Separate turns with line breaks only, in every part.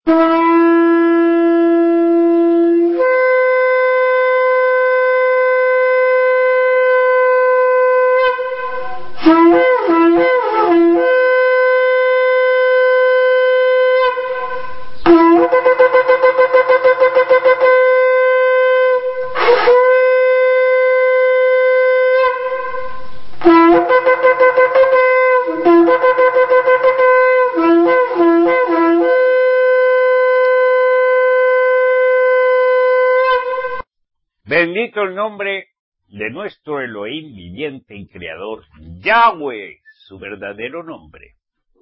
Bendito el nombre de nuestro Elohim viviente y creador, Yahweh, su verdadero nombre.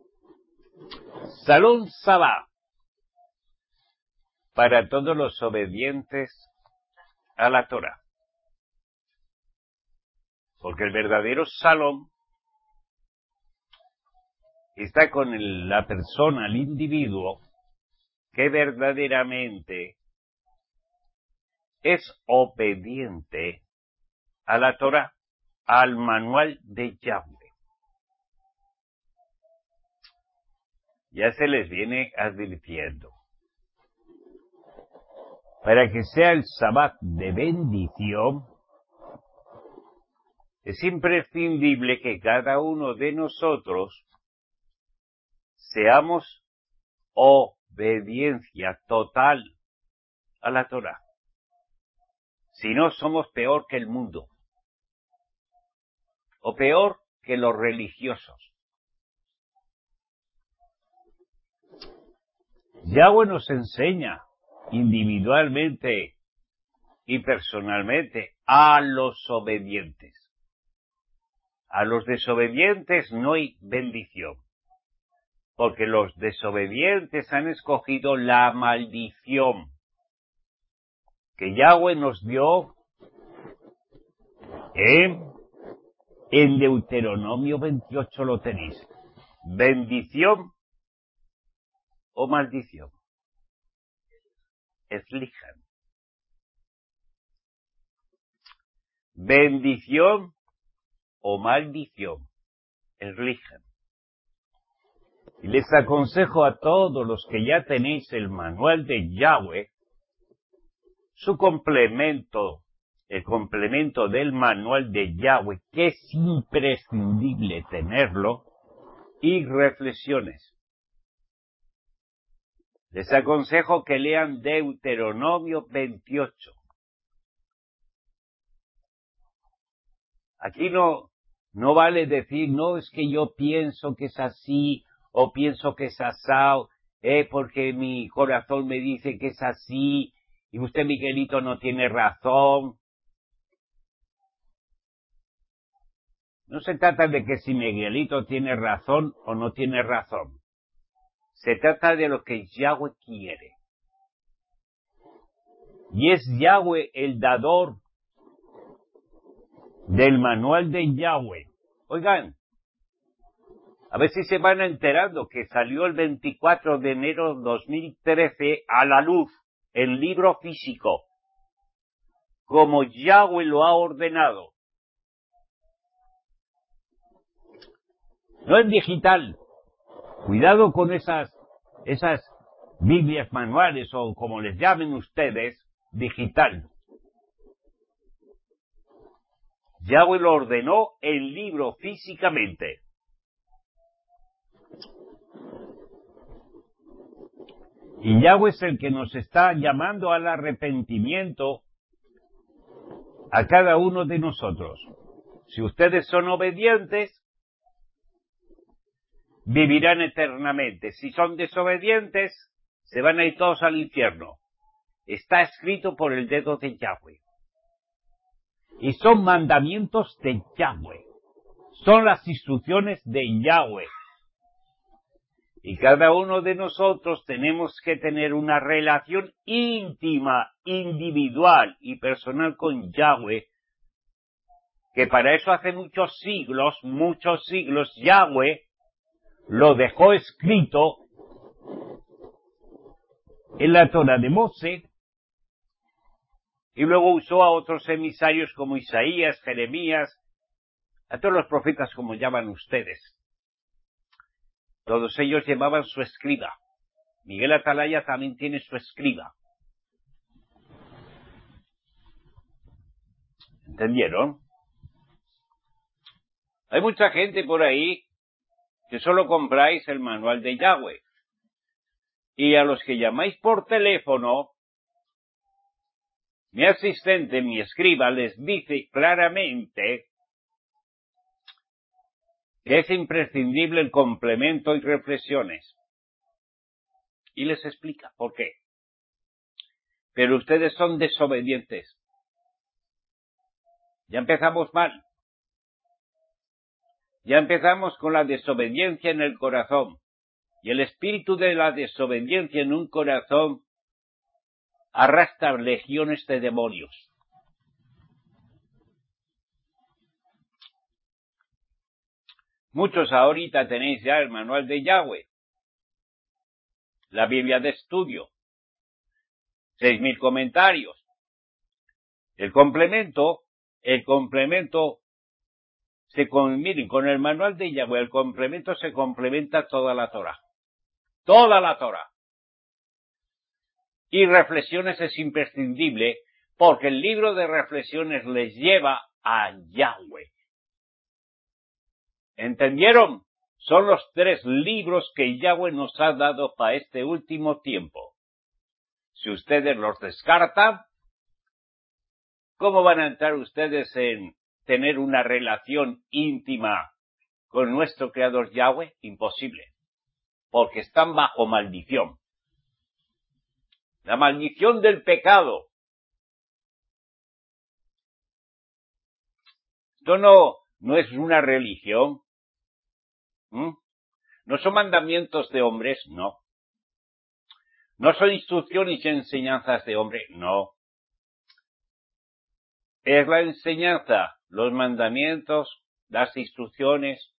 Shalom Sabá para todos los obedientes a la Torah. Porque el verdadero Shalom está con la persona, el individuo, que verdaderamente es obediente a la Torah, al manual de Yahweh. Ya se les viene advirtiendo. Para que sea el Sabbat de bendición, es imprescindible que cada uno de nosotros seamos obediencia total a la Torah. Si no, somos peor que el mundo, o peor que los religiosos. Yahweh nos enseña individualmente y personalmente a los obedientes. A los desobedientes no hay bendición, porque los desobedientes han escogido la maldición que Yahweh nos dio en Deuteronomio 28 lo tenéis. Bendición o maldición. Elijan. Bendición o maldición. Elijan. Y les aconsejo a todos los que ya tenéis el manual de Yahweh, su complemento, el complemento del manual de Yahweh, que es imprescindible tenerlo, y reflexiones. Les aconsejo que lean Deuteronomio 28. Aquí no vale decir, no, es que yo pienso que es así, o pienso que es asao, porque mi corazón me dice que es así, y usted, Miguelito, no tiene razón. No se trata de que si Miguelito tiene razón o no tiene razón. Se trata de lo que Yahweh quiere. Y es Yahweh el dador del manual de Yahweh. Oigan, a ver si se van enterando que salió el 24 de enero de 2013 a la luz el libro físico, como Yahweh lo ha ordenado. No es digital. Cuidado con esas Biblias manuales o como les llamen ustedes, digital. Yahweh lo ordenó el libro físicamente. Y Yahweh es el que nos está llamando al arrepentimiento a cada uno de nosotros. Si ustedes son obedientes, vivirán eternamente. Si son desobedientes, se van a ir todos al infierno. Está escrito por el dedo de Yahweh. Y son mandamientos de Yahweh. Son las instrucciones de Yahweh. Y cada uno de nosotros tenemos que tener una relación íntima, individual y personal con Yahweh, que para eso hace muchos siglos, Yahweh lo dejó escrito en la Torah de Moshe, y luego usó a otros emisarios como Isaías, Jeremías, a todos los profetas como llaman ustedes. Todos ellos llevaban su escriba. Miguel Atalaya también tiene su escriba. ¿Entendieron? Hay mucha gente por ahí que solo compráis el manual de Yahweh. Y a los que llamáis por teléfono, mi asistente, mi escriba, les dice claramente que es imprescindible el complemento y reflexiones. Y les explica por qué. Pero ustedes son desobedientes. Ya empezamos mal. Ya empezamos con la desobediencia en el corazón. Y el espíritu de la desobediencia en un corazón arrastra legiones de demonios. Muchos ahorita tenéis ya el manual de Yahweh, la Biblia de estudio, 6.000 comentarios. El complemento, miren, con el manual de Yahweh, el complemento se complementa toda la Torah. Toda la Torah. Y reflexiones es imprescindible porque el libro de reflexiones les lleva a Yahweh. ¿Entendieron? Son los 3 libros que Yahweh nos ha dado para este último tiempo. Si ustedes los descartan, ¿cómo van a entrar ustedes en tener una relación íntima con nuestro Creador Yahweh? Imposible. Porque están bajo maldición. La maldición del pecado. Esto no es una religión. ¿No son mandamientos de hombres? No. ¿No son instrucciones y enseñanzas de hombre? No. Es la enseñanza, los mandamientos, las instrucciones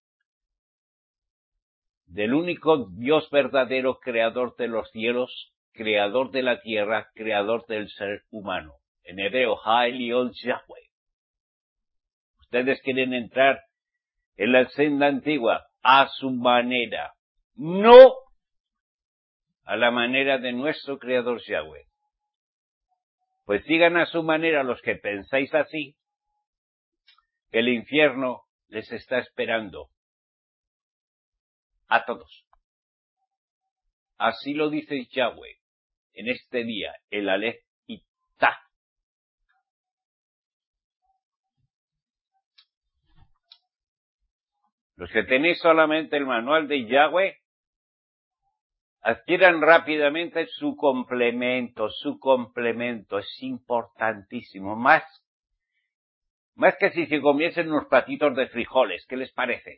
del único Dios verdadero, creador de los cielos, creador de la tierra, creador del ser humano. En hebreo, Ha-Elion Yahweh. Ustedes quieren entrar en la senda antigua a su manera, no a la manera de nuestro Creador Yahweh. Pues sigan a su manera los que pensáis así, que el infierno les está esperando a todos. Así lo dice Yahweh en este día, el Aleph y Ta. Los que tenéis solamente el manual de Yahweh, adquieran rápidamente su complemento, es importantísimo, más que si se comiesen unos platitos de frijoles, ¿qué les parece?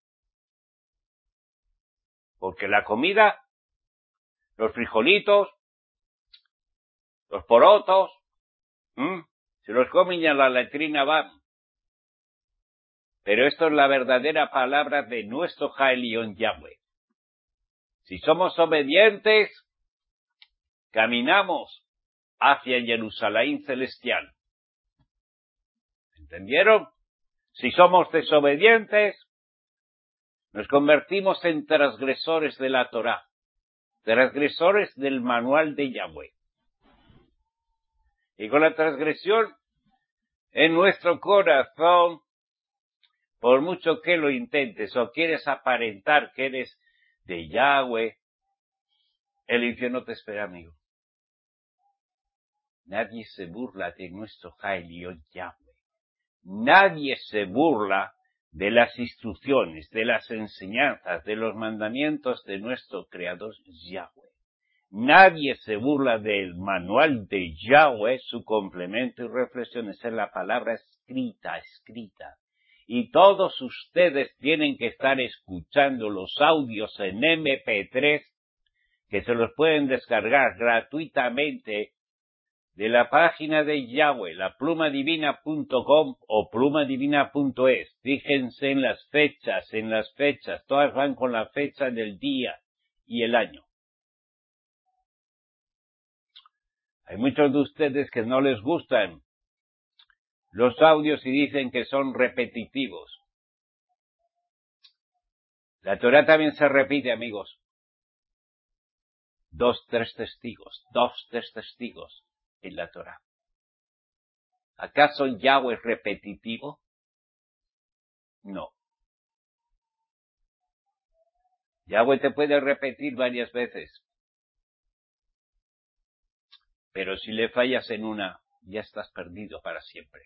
Porque la comida, los frijolitos, los porotos, si los comen y a la letrina van. Pero esto es la verdadera palabra de nuestro Ha-Elion Yahweh. Si somos obedientes, caminamos hacia Jerusalén celestial. ¿Entendieron? Si somos desobedientes, nos convertimos en transgresores de la Torá, transgresores del manual de Yahweh. Y con la transgresión en nuestro corazón, por mucho que lo intentes o quieres aparentar que eres de Yahweh, el infierno te espera, amigo. Nadie se burla de nuestro Ha-Elion Yahweh. Nadie se burla de las instrucciones, de las enseñanzas, de los mandamientos de nuestro Creador Yahweh. Nadie se burla del manual de Yahweh, su complemento y reflexiones en la palabra escrita. Y todos ustedes tienen que estar escuchando los audios en MP3, que se los pueden descargar gratuitamente de la página de Yahweh, la plumadivina.com o plumadivina.es. Fíjense en las fechas, todas van con la fecha del día y el año. Hay muchos de ustedes que no les gustan los audios y dicen que son repetitivos. La Torá también se repite, amigos. 2, 3 testigos en la Torá. ¿Acaso Yahweh es repetitivo? No. Yahweh te puede repetir varias veces, pero si le fallas en una, ya estás perdido para siempre.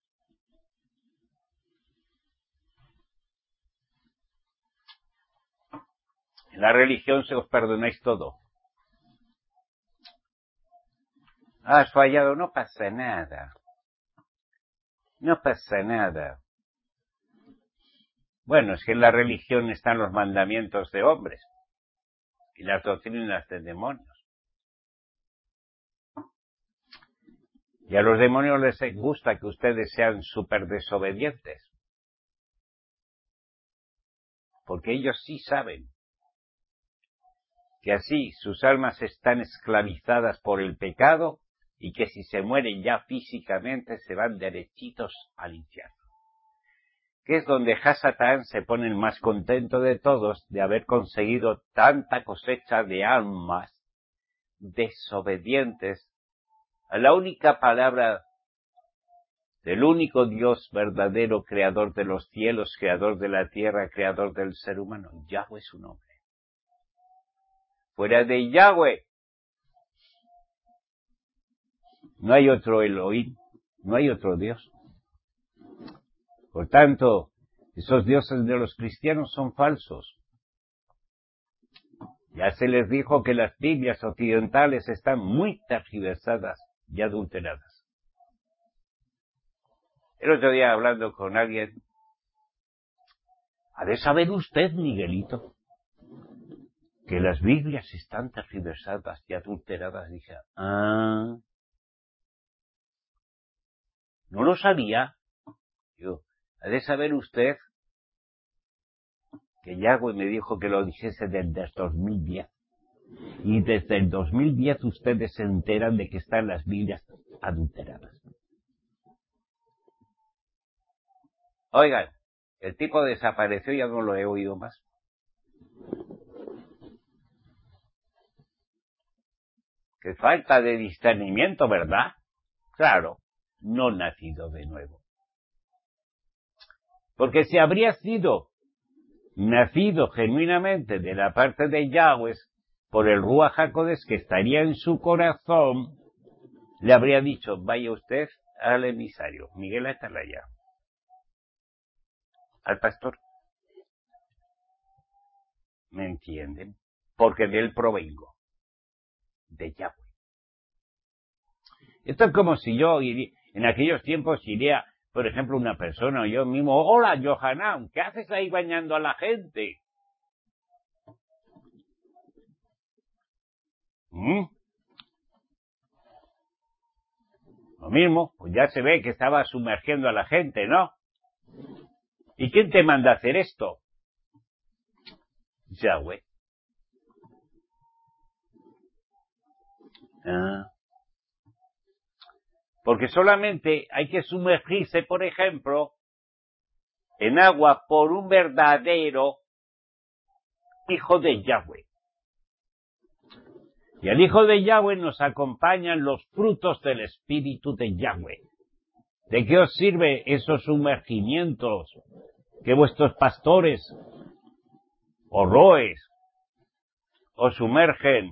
En la religión se os perdonáis todo. Has fallado, no pasa nada. No pasa nada. Bueno, es que en la religión están los mandamientos de hombres y las doctrinas de demonios. Y a los demonios les gusta que ustedes sean súper desobedientes. Porque ellos sí saben que así sus almas están esclavizadas por el pecado y que si se mueren ya físicamente se van derechitos al infierno. Que es donde Hasatán se pone el más contento de todos de haber conseguido tanta cosecha de almas desobedientes a la única palabra del único Dios verdadero, creador de los cielos, creador de la tierra, creador del ser humano. Yahweh es su nombre. Fuera de Yahweh no hay otro Elohim, no hay otro Dios. Por tanto, esos dioses de los cristianos son falsos. Ya se les dijo que las Biblias occidentales están muy tergiversadas y adulteradas. El otro día hablando con alguien, ha de saber usted, Miguelito, que las Biblias están tergiversadas y adulteradas. Dije, no lo sabía. Digo, ha de saber usted que Yahweh me dijo que lo dijese desde el 2010. Y desde el 2010 ustedes se enteran de que están las Biblias adulteradas. Oigan, el tipo desapareció y ya no lo he oído más. Qué falta de discernimiento, ¿verdad? Claro, no nacido de nuevo. Porque si habría sido nacido genuinamente de la parte de Yahweh, por el Ruach HaKodesh que estaría en su corazón, le habría dicho, vaya usted al emisario, Miguel Atalaya, al pastor. ¿Me entienden? Porque de él provengo, de Yahweh. Esto es como si yo, en aquellos tiempos, iría, por ejemplo, una persona o yo mismo, hola, Johanan, ¿qué haces ahí bañando a la gente? Lo mismo, pues ya se ve que estaba sumergiendo a la gente, ¿no? ¿Y quién te manda a hacer esto? Yahweh. Porque solamente hay que sumergirse, por ejemplo, en agua por un verdadero hijo de Yahweh. Y al hijo de Yahweh nos acompañan los frutos del espíritu de Yahweh. ¿De qué os sirve esos sumergimientos que vuestros pastores o roes os sumergen?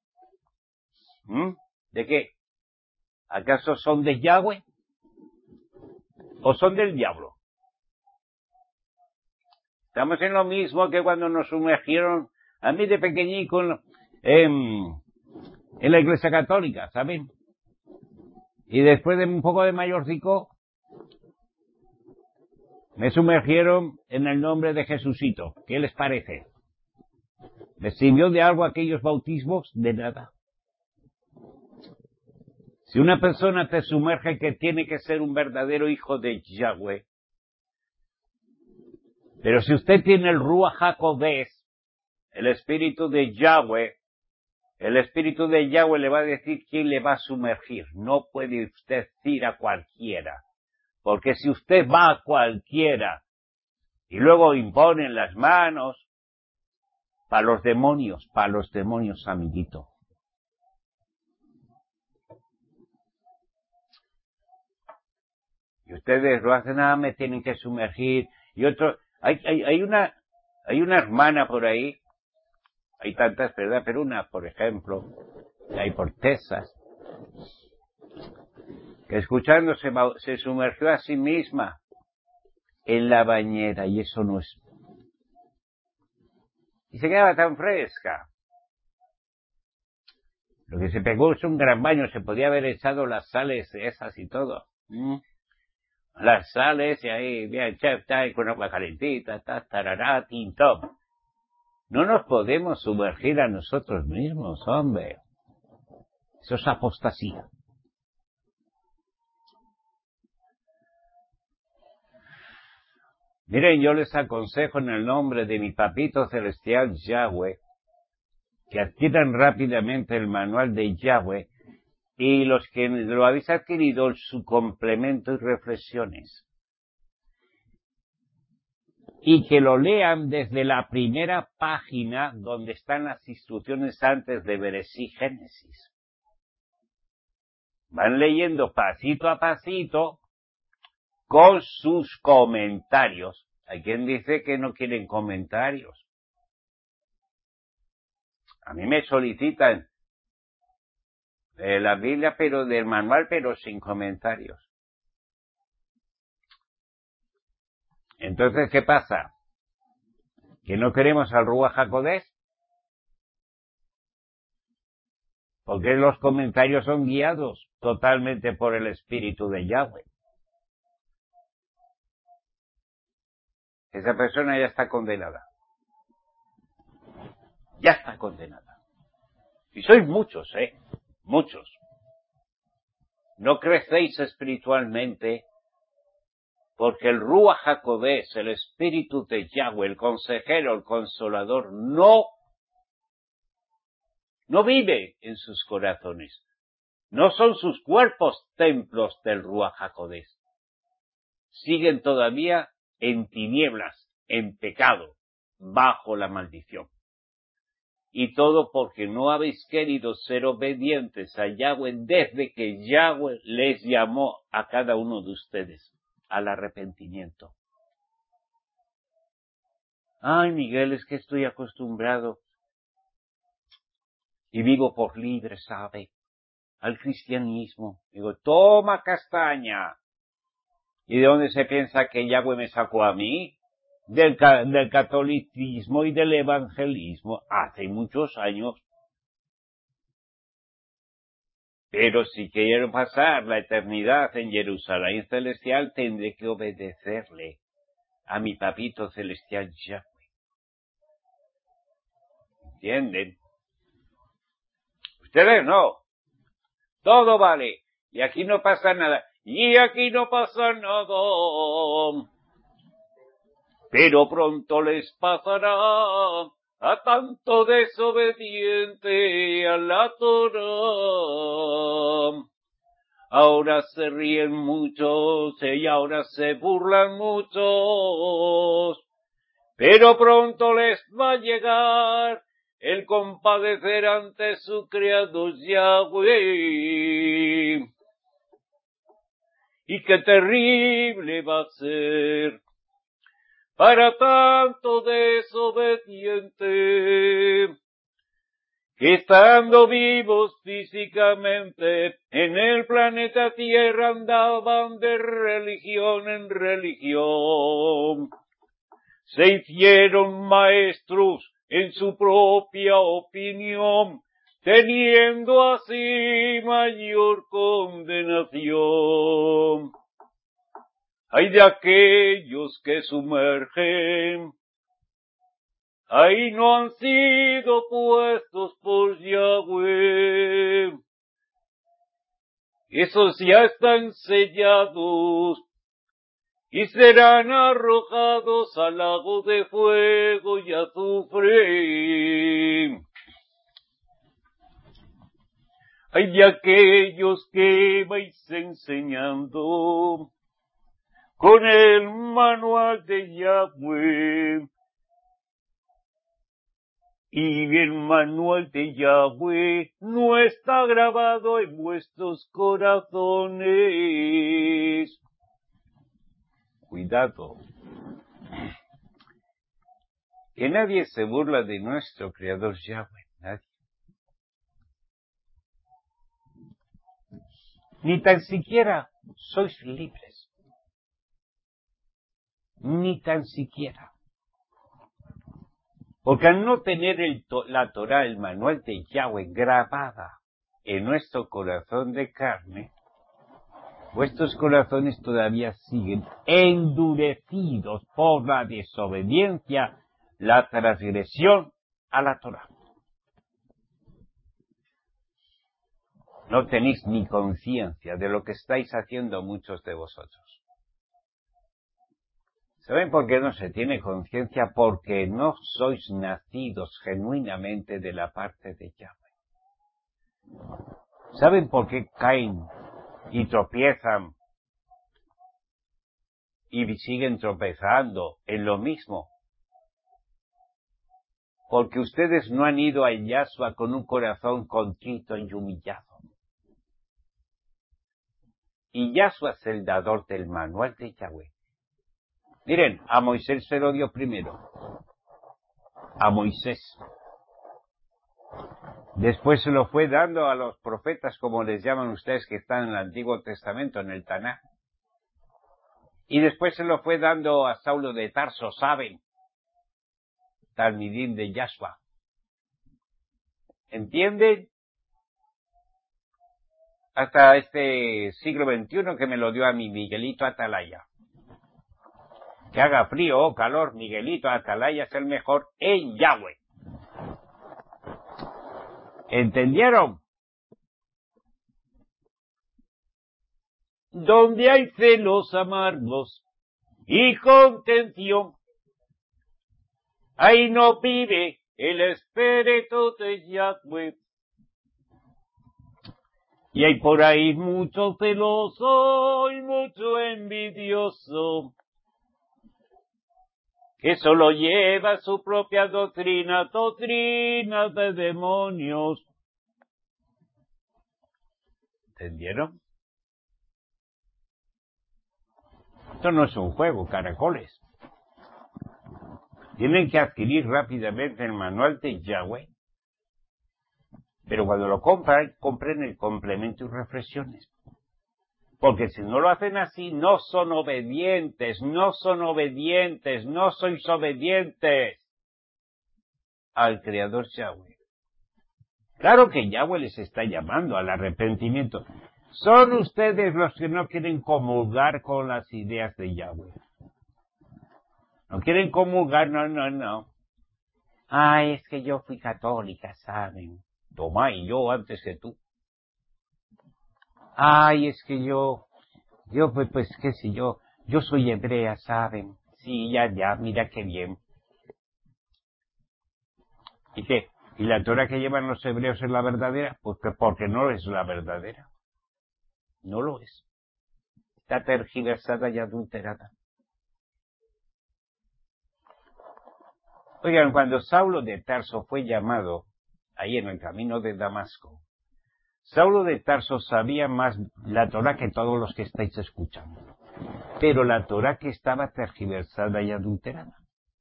¿De qué? ¿Acaso son de Yahweh? ¿O son del diablo? Estamos en lo mismo que cuando nos sumergieron a mí de pequeñico en la Iglesia Católica, ¿saben? Y después de un poco de mayorcico, me sumergieron en el nombre de Jesucito. ¿Qué les parece? ¿Les sirvió de algo aquellos bautismos? De nada. Si una persona te sumerge, que tiene que ser un verdadero hijo de Yahweh. Pero si usted tiene el Ruach HaKodesh, el espíritu de Yahweh, el espíritu de Yahweh le va a decir quién le va a sumergir. No puede usted ir a cualquiera. Porque si usted va a cualquiera y luego imponen las manos, para los demonios, amiguito. Y ustedes lo hacen, me tienen que sumergir. Y otro, hay una hermana por ahí, hay tantas, ¿verdad? Pero una, por ejemplo, que hay por Texas, que escuchando se sumergió a sí misma en la bañera, y eso no es. Y se quedaba tan fresca. Lo que se pegó es un gran baño, se podía haber echado las sales esas y todo. Las sales, y ahí, bien, chef, con agua calentita, tarará, tintop. No nos podemos sumergir a nosotros mismos, hombre. Eso es apostasía. Miren, yo les aconsejo en el nombre de mi papito celestial Yahweh, que adquieran rápidamente el manual de Yahweh, y los que lo habéis adquirido, su complemento y reflexiones. Y que lo lean desde la primera página donde están las instrucciones antes de Bereshit Génesis. Van leyendo pasito a pasito con sus comentarios. Hay quien dice que no quieren comentarios. A mí me solicitan la Biblia, pero del manual, pero sin comentarios. Entonces, ¿qué pasa? ¿Que no queremos al Ruach HaKodesh? Porque los comentarios son guiados totalmente por el Espíritu de Yahweh. Esa persona ya está condenada. Ya está condenada. Y sois muchos, muchos. No crecéis espiritualmente porque el Ruach HaKodesh, el Espíritu de Yahweh, el consejero, el consolador, no vive en sus corazones. No son sus cuerpos templos del Ruach HaKodesh. Siguen todavía en tinieblas, en pecado, bajo la maldición. Y todo porque no habéis querido ser obedientes a Yahweh desde que Yahweh les llamó a cada uno de ustedes al arrepentimiento. Ay, Miguel, es que estoy acostumbrado y vivo por libre, ¿sabe? Al cristianismo. Digo, toma castaña. ¿Y de dónde se piensa que Yahweh me sacó a mí? Del catolicismo y del evangelismo hace muchos años. Pero si quiero pasar la eternidad en Jerusalén celestial, tendré que obedecerle a mi papito celestial Yahweh. ¿Entienden? Ustedes no. Todo vale. Y aquí no pasa nada. Y aquí no pasa nada. Pero pronto les pasará a tanto desobediente a la Torah. Ahora se ríen muchos y ahora se burlan muchos. Pero pronto les va a llegar el compadecer ante su Creador Yahweh. Y qué terrible va a ser para tanto desobediente, que estando vivos físicamente en el planeta Tierra andaban de religión en religión. Se hicieron maestros en su propia opinión, teniendo así mayor condenación. Hay de aquellos que sumergen, ahí no han sido puestos por Yahweh. Esos ya están sellados y serán arrojados al lago de fuego y azufre. Hay de aquellos que vais enseñando con el manual de Yahweh. Y el manual de Yahweh no está grabado en vuestros corazones. cuidado. Que nadie se burla de nuestro Creador Yahweh, nadie. Ni tan siquiera sois libres. Ni tan siquiera. Porque al no tener la Torah, el manual de Yahweh grabada en nuestro corazón de carne, vuestros corazones todavía siguen endurecidos por la desobediencia, la transgresión a la Torah. No tenéis ni conciencia de lo que estáis haciendo muchos de vosotros. ¿Saben por qué no se tiene conciencia? Porque no sois nacidos genuinamente de la parte de Yahweh. ¿Saben por qué caen y tropiezan y siguen tropezando en lo mismo? Porque ustedes no han ido a Yahshua con un corazón contrito y humillado. Y Yahshua es el dador del manual de Yahweh. Miren, a Moisés se lo dio primero. A Moisés. Después se lo fue dando a los profetas, como les llaman ustedes, que están en el Antiguo Testamento, en el Tanaj. Y después se lo fue dando a Saulo de Tarso, ¿saben? Talmidim de Yahshua. ¿Entienden? Hasta este siglo XXI que me lo dio a mi Miguelito Atalaya. Que haga frío o calor, Miguelito Atalaya es el mejor en Yahweh. ¿Entendieron? Donde hay celos amargos y contención, ahí no vive el espíritu de Yahweh. Y hay por ahí mucho celoso y mucho envidioso, que solo lleva su propia doctrina de demonios. ¿Entendieron? Esto no es un juego, caracoles. Tienen que adquirir rápidamente el manual de Yahweh. Pero cuando lo compran, compren el complemento y reflexiones. Porque si no lo hacen así, no son obedientes, no sois obedientes al Creador Yahweh. Claro que Yahweh les está llamando al arrepentimiento. Son ustedes los que no quieren comulgar con las ideas de Yahweh. No quieren comulgar, no. Ay, es que yo fui católica, ¿saben? Toma, y yo antes que tú. Ay, es que yo pues qué sé yo soy hebrea, ¿saben? Sí, ya, mira qué bien. ¿Y qué? ¿Y la Torah que llevan los hebreos es la verdadera? Pues porque no es la verdadera. No lo es. Está tergiversada y adulterada. Oigan, cuando Saulo de Tarso fue llamado, ahí en el camino de Damasco, Saulo de Tarso sabía más la Torah que todos los que estáis escuchando. Pero la Torah que estaba tergiversada y adulterada.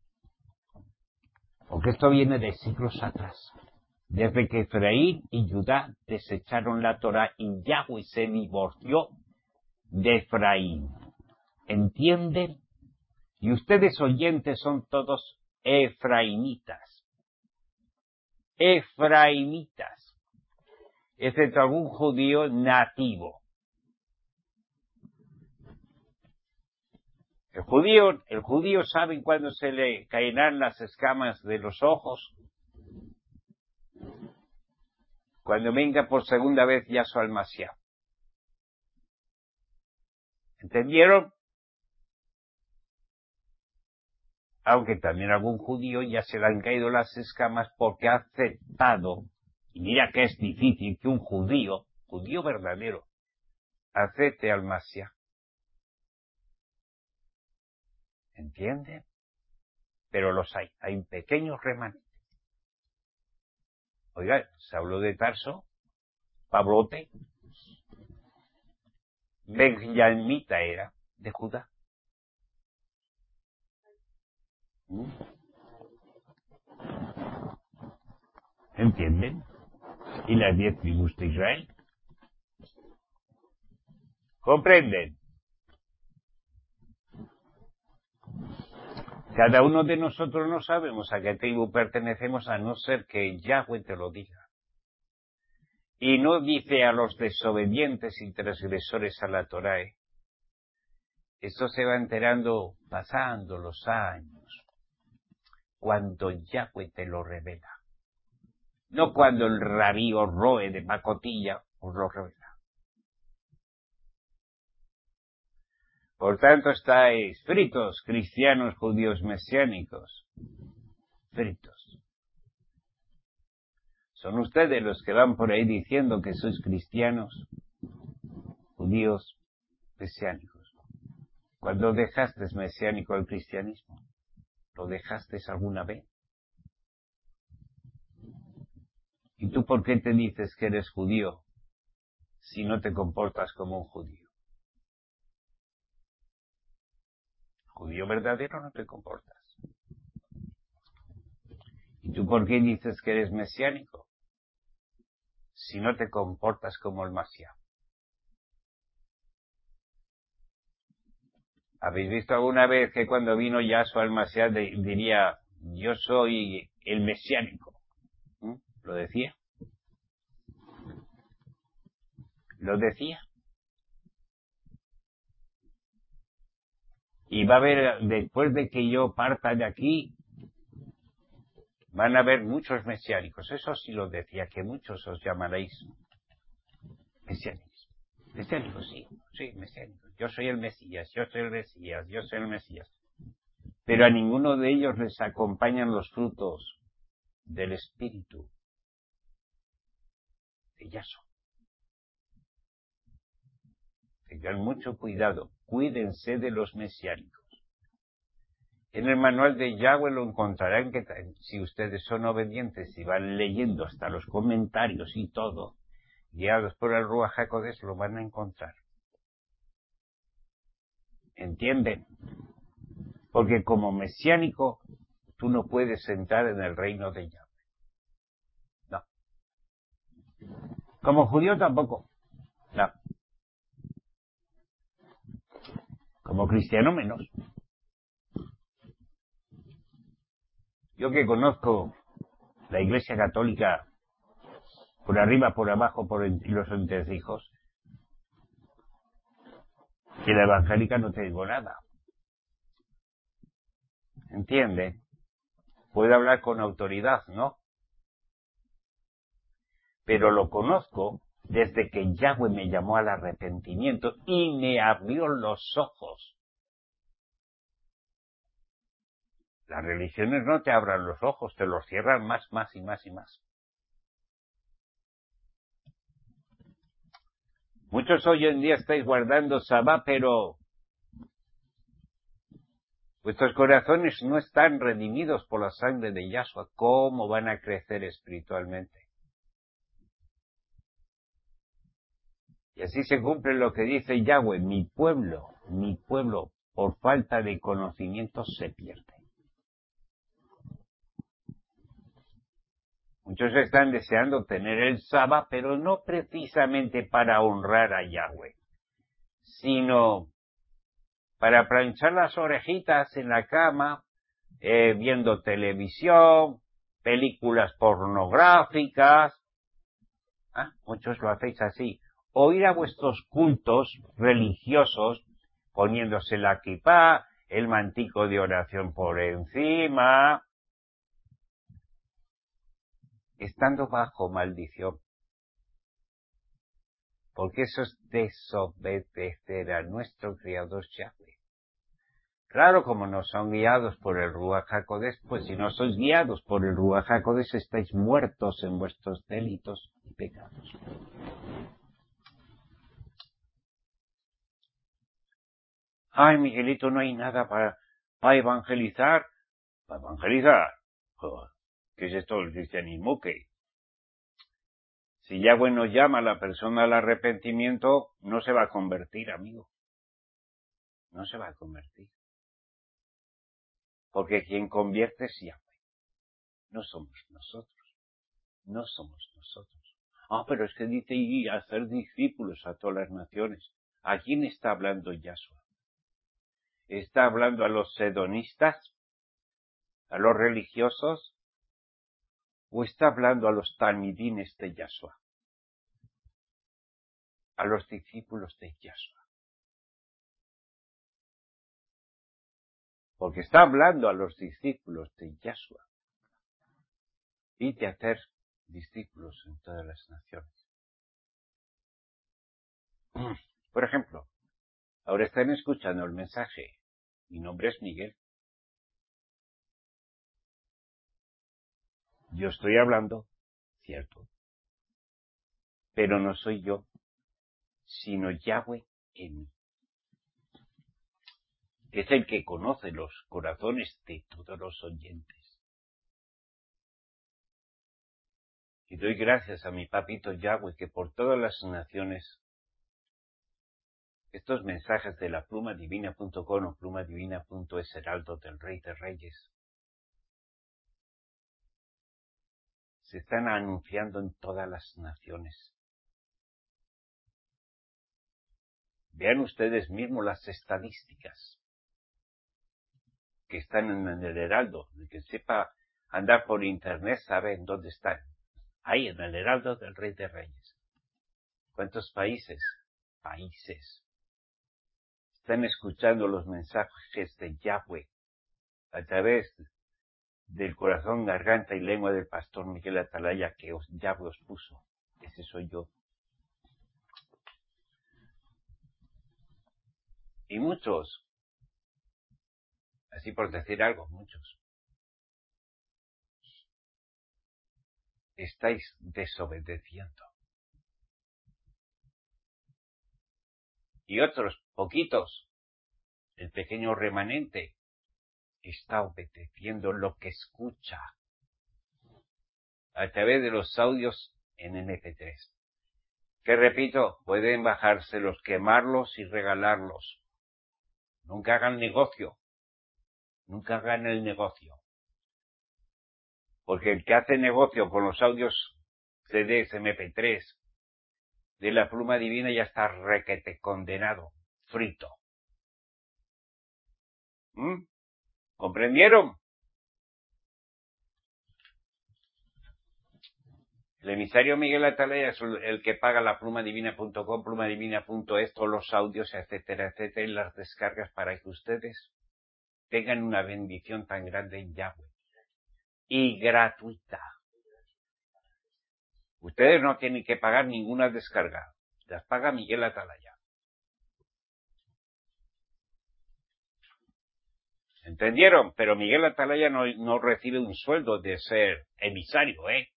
Porque esto viene de siglos atrás. Desde que Efraín y Judá desecharon la Torah y Yahweh se divorció de Efraín. ¿Entienden? Y ustedes oyentes son todos efraimitas. Efraimitas. Excepto algún judío nativo. El judío sabe cuándo se le caerán las escamas de los ojos. Cuando venga por segunda vez Yahshua el Mashiach. ¿Entendieron? Aunque también algún judío ya se le han caído las escamas porque ha aceptado, y mira que es difícil que un judío verdadero, acepte al Mashiach. ¿Entienden? Pero los hay pequeños remanentes. Oiga, Saulo de Tarso, Pablote, benjamita era de Judá. ¿Entienden? Y las 10 tribus de Israel. ¿Comprenden? Cada uno de nosotros no sabemos a qué tribu pertenecemos a no ser que Yahweh te lo diga. Y no dice a los desobedientes y transgresores a la Torá. Esto se va enterando pasando los años, cuando Yahweh te lo revela. No cuando el rabí o roe de pacotilla os lo revela. Por tanto, estáis fritos, cristianos, judíos, mesiánicos. Fritos. Son ustedes los que van por ahí diciendo que sois cristianos, judíos, mesiánicos. ¿Cuándo dejaste mesiánico el cristianismo? ¿Lo dejaste alguna vez? ¿Y tú por qué te dices que eres judío si no te comportas como un judío? Judío verdadero no te comportas. ¿Y tú por qué dices que eres mesiánico si no te comportas como el Mashiach? ¿Habéis visto alguna vez que cuando vino Yahshua al Mashiach diría, yo soy el mesiánico? ¿Lo decía? ¿Lo decía? Y va a haber, después de que yo parta de aquí, van a haber muchos mesiánicos. Eso sí lo decía, que muchos os llamaréis mesiánicos. Mesiánicos, sí, mesiánicos. Yo soy el Mesías, yo soy el Mesías, yo soy el Mesías. Pero a ninguno de ellos les acompañan los frutos del Espíritu de Yahshua. Tengan mucho cuidado, cuídense de los mesiánicos. En el manual de Yahweh lo encontrarán que si ustedes son obedientes y van leyendo hasta los comentarios y todo, guiados por el Ruach HaKodesh, lo van a encontrar. ¿Entienden? Porque como mesiánico, tú no puedes entrar en el reino de Yahweh. No. Como judío tampoco. No. Como cristiano menos. Yo que conozco la Iglesia Católica por arriba, por abajo, y los entresijos, que la evangélica no te digo nada. ¿Entiende? Puedo hablar con autoridad, ¿no? Pero lo conozco desde que Yahweh me llamó al arrepentimiento y me abrió los ojos. Las religiones no te abran los ojos, te los cierran más y más y más. Muchos hoy en día estáis guardando Sabá, pero vuestros corazones no están redimidos por la sangre de Yahshua. ¿Cómo van a crecer espiritualmente? Y así se cumple lo que dice Yahweh, mi pueblo, por falta de conocimiento se pierde. Muchos están deseando tener el Sabá, pero no precisamente para honrar a Yahweh, sino para planchar las orejitas en la cama, viendo televisión, películas pornográficas. Muchos lo hacéis así. O ir a vuestros cultos religiosos, poniéndose la kipá, el mantico de oración por encima, estando bajo maldición. Porque eso es desobedecer a nuestro Creador Yahweh. Claro, como no son guiados por el Ruach HaKodesh, pues si no sois guiados por el Ruach HaKodesh, estáis muertos en vuestros delitos y pecados. Ay, Miguelito, no hay nada para evangelizar. ¿Para evangelizar? Joder, ¿qué es esto del cristianismo? ¿Qué? Si Yahweh nos llama a la persona al arrepentimiento, no se va a convertir, amigo. No se va a convertir. Porque quien convierte es Yahweh. No somos nosotros. No somos nosotros. Pero es que dice ir a hacer discípulos a todas las naciones. ¿A quién está hablando Yahshua? ¿Está hablando a los hedonistas? ¿A los religiosos? ¿O está hablando a los talmidines de Yahshua? A los discípulos de Yahshua. Porque está hablando a los discípulos de Yahshua. Y de hacer discípulos en todas las naciones. Por ejemplo, ahora están escuchando el mensaje. Mi nombre es Miguel. Yo estoy hablando, cierto. Pero no soy yo, sino Yahweh en mí. Que es el que conoce los corazones de todos los oyentes. Y doy gracias a mi papito Yahweh que por todas las naciones estos mensajes de la plumadivina.com o plumadivina.es, heraldo del Rey de Reyes, se están anunciando en todas las naciones. Vean ustedes mismos las estadísticas que están en el heraldo. El que sepa andar por internet sabe en dónde están. Ahí, en el heraldo del Rey de Reyes. ¿Cuántos países? Países. Están escuchando los mensajes de Yahweh a través del corazón, garganta y lengua del pastor Miguel Atalaya que Yahweh os puso. Ese soy yo. Y muchos, así por decir algo, muchos, estáis desobedeciendo. Y otros, poquitos, el pequeño remanente, está obedeciendo lo que escucha a través de los audios en MP3. Que repito, pueden bajárselos, quemarlos y regalarlos. Nunca hagan negocio. Nunca hagan el negocio. Porque el que hace negocio con los audios CDs MP3 de la pluma divina ya está requete condenado, frito. ¿Comprendieron? El emisario Miguel Atalaya es el que paga la plumadivina.com, plumadivina.es, todos los audios, etcétera, etcétera, y las descargas para que ustedes tengan una bendición tan grande en Yahweh. Y gratuita. Ustedes no tienen que pagar ninguna descarga. Las paga Miguel Atalaya. ¿Entendieron? Pero Miguel Atalaya no recibe un sueldo de ser emisario, ¿eh?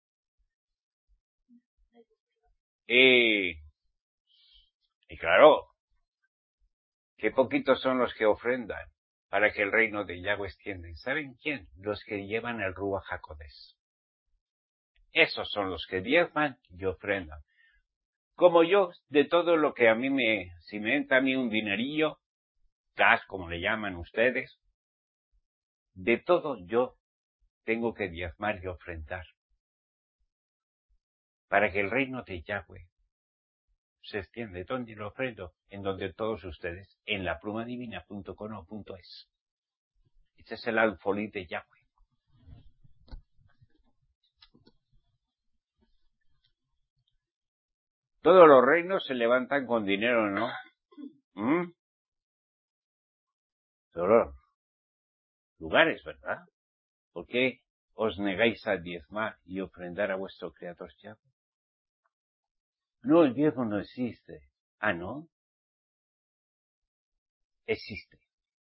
Y claro, qué poquitos son los que ofrendan para que el reino de Yahweh extienda. ¿Saben quién? Los que llevan el Ruach HaKodesh. Esos son los que diezman y ofrendan. Como yo, de todo lo que a mí si me entra a mí un dinerillo, gas, como le llaman ustedes, de todo yo tengo que diezmar y ofrendar. Para que el reino de Yahweh se extiende. ¿Dónde lo ofrendo? En donde todos ustedes, en la plumadivina.com o .es. Ese es el alfolí de Yahweh. Todos los reinos se levantan con dinero, ¿no? Todos los lugares, ¿verdad? ¿Por qué os negáis a diezmar y ofrendar a vuestro Creador Yahweh? No, el diezmo no existe. Ah, ¿no? Existe.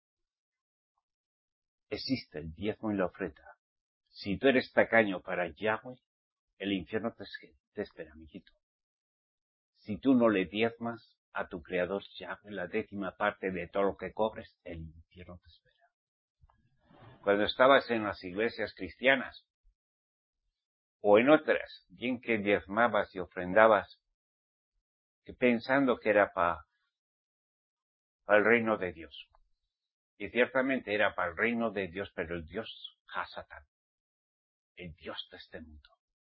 Existe el diezmo y la ofrenda. Si tú eres tacaño para Yahweh, el infierno te espera, amiguito. Si tú no le diezmas a tu Creador Yahweh la 10ª parte de todo lo que cobres, el infierno te espera. Cuando estabas en las iglesias cristianas, o en otras, bien que diezmabas y ofrendabas, pensando que era para el reino de Dios. Y ciertamente era para el reino de Dios, pero el Dios Hasatán, el Dios de este mundo.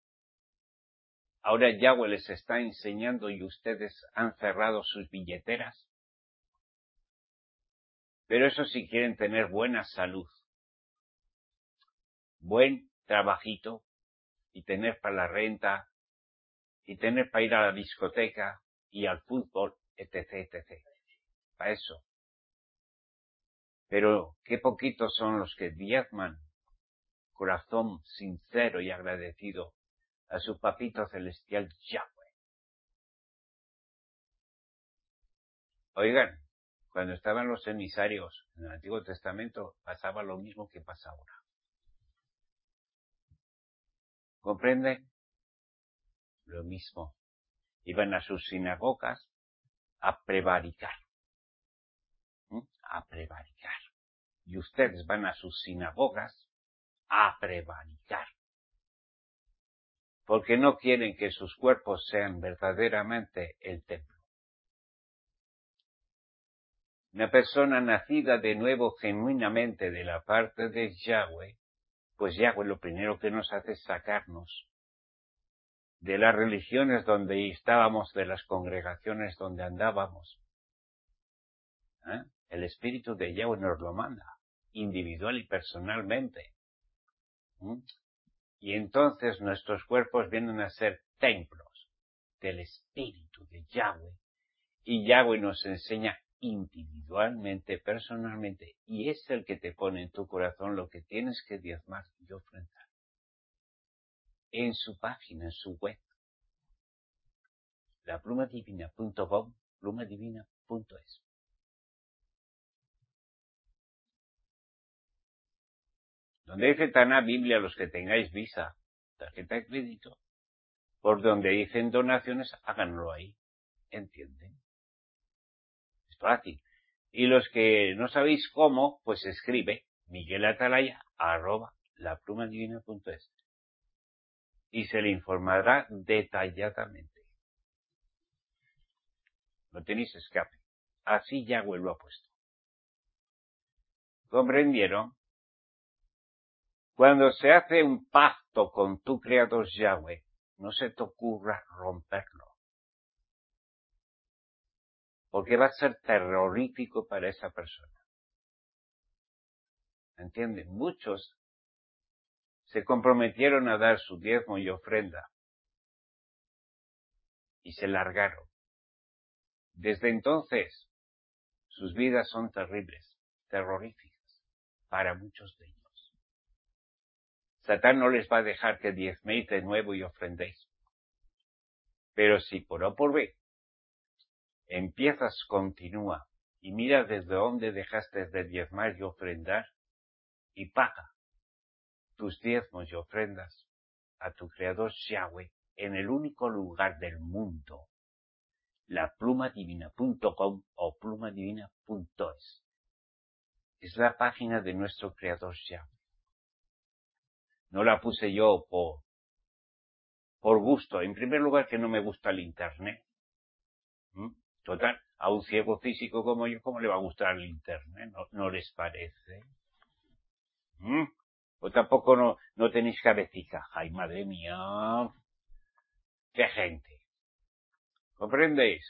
Ahora Yahweh les está enseñando y ustedes han cerrado sus billeteras. Pero eso si quieren tener buena salud, buen trabajito, y tener para la renta, y tener para ir a la discoteca, y al fútbol, etc., etc. Para eso. Pero qué poquitos son los que diezman, corazón sincero y agradecido a su papito celestial Yahweh. Oigan, cuando estaban los emisarios en el Antiguo Testamento pasaba lo mismo que pasa ahora. ¿Comprenden? Lo mismo. Iban a sus sinagogas a prevaricar. A prevaricar. Y ustedes van a sus sinagogas a prevaricar. Porque no quieren que sus cuerpos sean verdaderamente el templo. Una persona nacida de nuevo genuinamente de la parte de Yahweh, pues Yahweh lo primero que nos hace es sacarnos de las religiones donde estábamos, de las congregaciones donde andábamos. El Espíritu de Yahweh nos lo manda, individual y personalmente. Y entonces nuestros cuerpos vienen a ser templos del Espíritu de Yahweh. Y Yahweh nos enseña individualmente, personalmente, y es el que te pone en tu corazón lo que tienes que diezmar y ofrendar. En su página, en su web, laplumadivina.com, plumadivina.es. Donde dice Taná Biblia, los que tengáis visa, tarjeta de crédito, por donde dicen donaciones, háganlo ahí. ¿Entienden? Es fácil. Y los que no sabéis cómo, pues escribe miguelatalaya@laplumadivina.es y se le informará detalladamente. No tenéis escape. Así Yahweh lo ha puesto. ¿Comprendieron? Cuando se hace un pacto con tu Creador Yahweh, no se te ocurra romperlo. Porque va a ser terrorífico para esa persona. ¿Entienden? Muchos se comprometieron a dar su diezmo y ofrenda y se largaron. Desde entonces, sus vidas son terribles, terroríficas, para muchos de ellos. Satán no les va a dejar que diezméis de nuevo y ofrendéis. Pero si por O por B empiezas, continúa, y mira desde dónde dejaste de diezmar y ofrendar, y paga tus diezmos y ofrendas a tu Creador Yahweh en el único lugar del mundo, laplumadivina.com o plumadivina.es. Es la página de nuestro Creador Yahweh. No la puse yo por gusto. En primer lugar, que no me gusta el Internet. Total, a un ciego físico como yo, ¿cómo le va a gustar el Internet? ¿No les parece? O tampoco no tenéis cabecita. ¡Ay, madre mía! ¡Qué gente! ¿Comprendéis?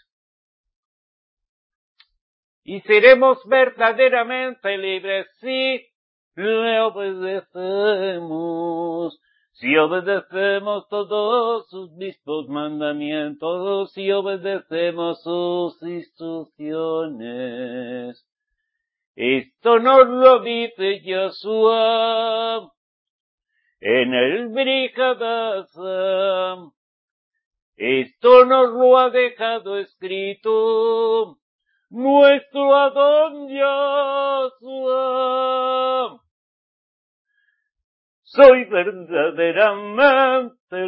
Y seremos verdaderamente libres si le obedecemos. Si obedecemos todos sus mismos mandamientos, si obedecemos sus instrucciones. Esto nos lo dice Josué en el Brihadazam. Esto nos lo ha dejado escrito nuestro Adón Josué. Soy verdaderamente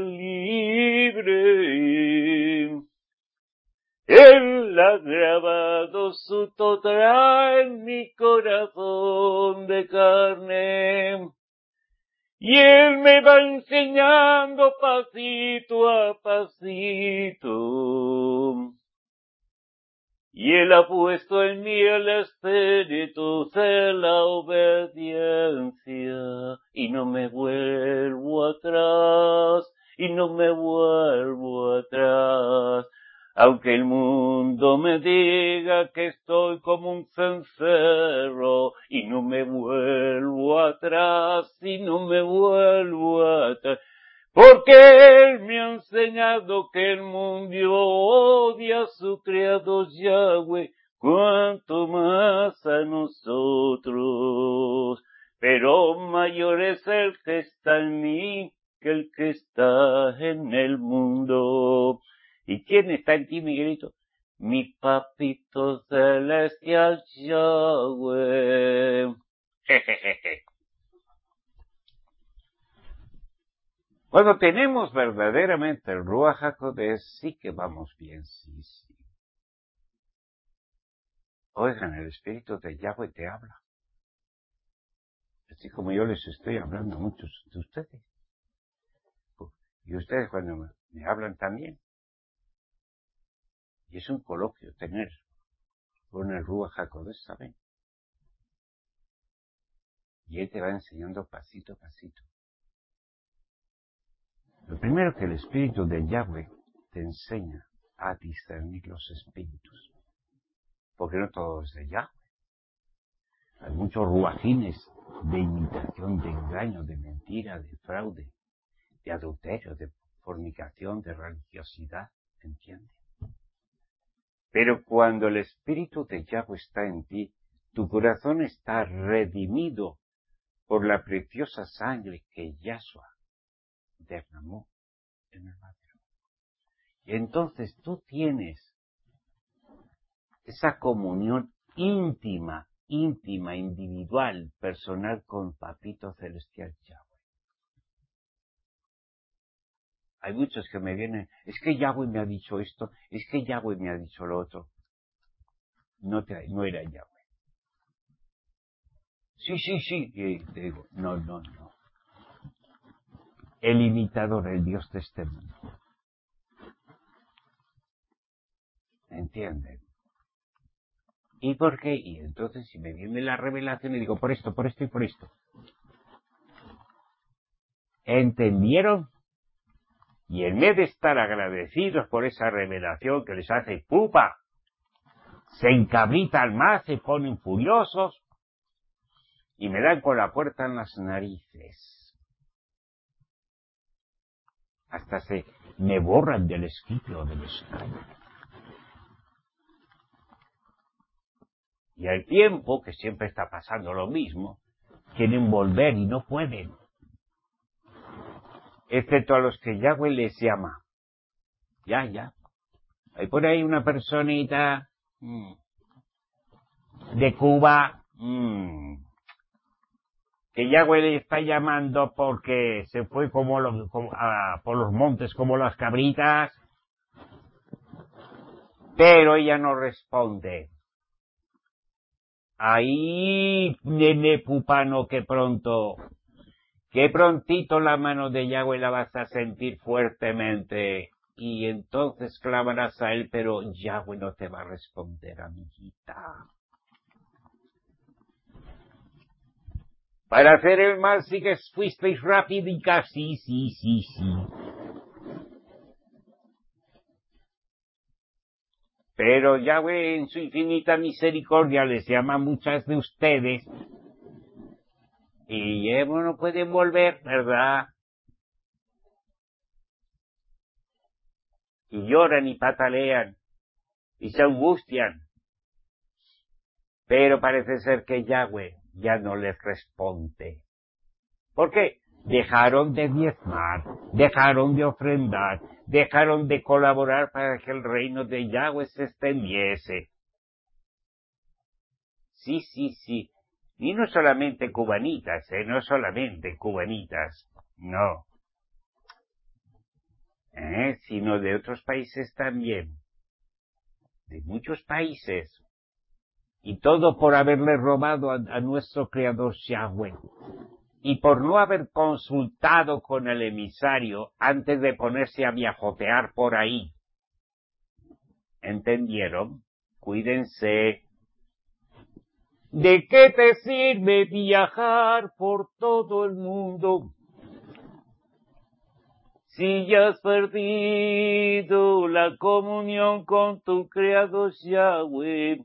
libre. Él ha grabado su Torá en mi corazón de carne. Y Él me va enseñando pasito a pasito.
y Él ha puesto en mí el espíritu de la obediencia, y no me vuelvo atrás, y no me vuelvo atrás. Aunque el mundo me diga que estoy como un cencerro, y no me vuelvo atrás, y no me vuelvo atrás. Porque Él me ha enseñado que el mundo odia a su Creador Yahweh, cuanto más a nosotros. Pero mayor es el que está en mí que el que está en el mundo. ¿Y quién está en ti, Miguelito? Mi papito celestial Yahweh. Jejejeje. Cuando tenemos verdaderamente el Ruach HaKodesh, sí que vamos bien, sí, sí. Oigan, el Espíritu de Yahweh te habla. Así como yo les estoy hablando a muchos de ustedes. Y ustedes cuando me hablan también. Y es un coloquio tener con el Ruach HaKodesh, ¿saben? Y Él te va enseñando pasito a pasito. Lo primero que el Espíritu de Yahweh te enseña a discernir los espíritus. Porque no todo es de Yahweh. Hay muchos ruajines de imitación, de engaño, de mentira, de fraude, de adulterio, de fornicación, de religiosidad, ¿entiendes? Pero cuando el Espíritu de Yahweh está en ti, tu corazón está redimido por la preciosa sangre que Yahshua derramó en el madero. Y entonces tú tienes esa comunión íntima, individual, personal con Papito Celestial Yahweh. Hay muchos que me vienen, es que Yahweh me ha dicho esto, es que Yahweh me ha dicho lo otro. No era Yahweh. Sí. Y te digo, no. El imitador, el Dios de este mundo. ¿Entienden? ¿Y por qué? Y entonces si me viene la revelación y digo, por esto y por esto. ¿Entendieron? Y en vez de estar agradecidos por esa revelación que les hace pupa, se encabritan más, se ponen furiosos y me dan con la puerta en las narices. Hasta me borran del escrito o del escaño. Y al tiempo, que siempre está pasando lo mismo, quieren volver y no pueden. Excepto a los que Yahweh les llama. Ya. Hay por ahí una personita de Cuba que Yahweh le está llamando porque se fue por los montes como las cabritas, pero ella no responde. Ahí, nene pupano, que prontito la mano de Yahweh la vas a sentir fuertemente. Y entonces clamarás a él, pero Yahweh no te va a responder, amiguita. Para hacer el mal sí que fuisteis rapidica, sí. Pero Yahweh en su infinita misericordia les llama a muchas de ustedes. Y no pueden volver, ¿verdad? Y lloran y patalean. Y se angustian. Pero parece ser que Yahweh ya no les responde. ¿Por qué? Dejaron de diezmar, dejaron de ofrendar, dejaron de colaborar para que el reino de Yahweh se extendiese. Sí. Y no solamente cubanitas, no solamente cubanitas, no. Sino de otros países también. De muchos países. Y todo por haberle robado a nuestro Creador Yahweh. Y por no haber consultado con el emisario antes de ponerse a viajotear por ahí. ¿Entendieron?
cuídense. ¿De qué te sirve viajar por todo el mundo si ya has perdido la comunión con tu Creador Yahweh?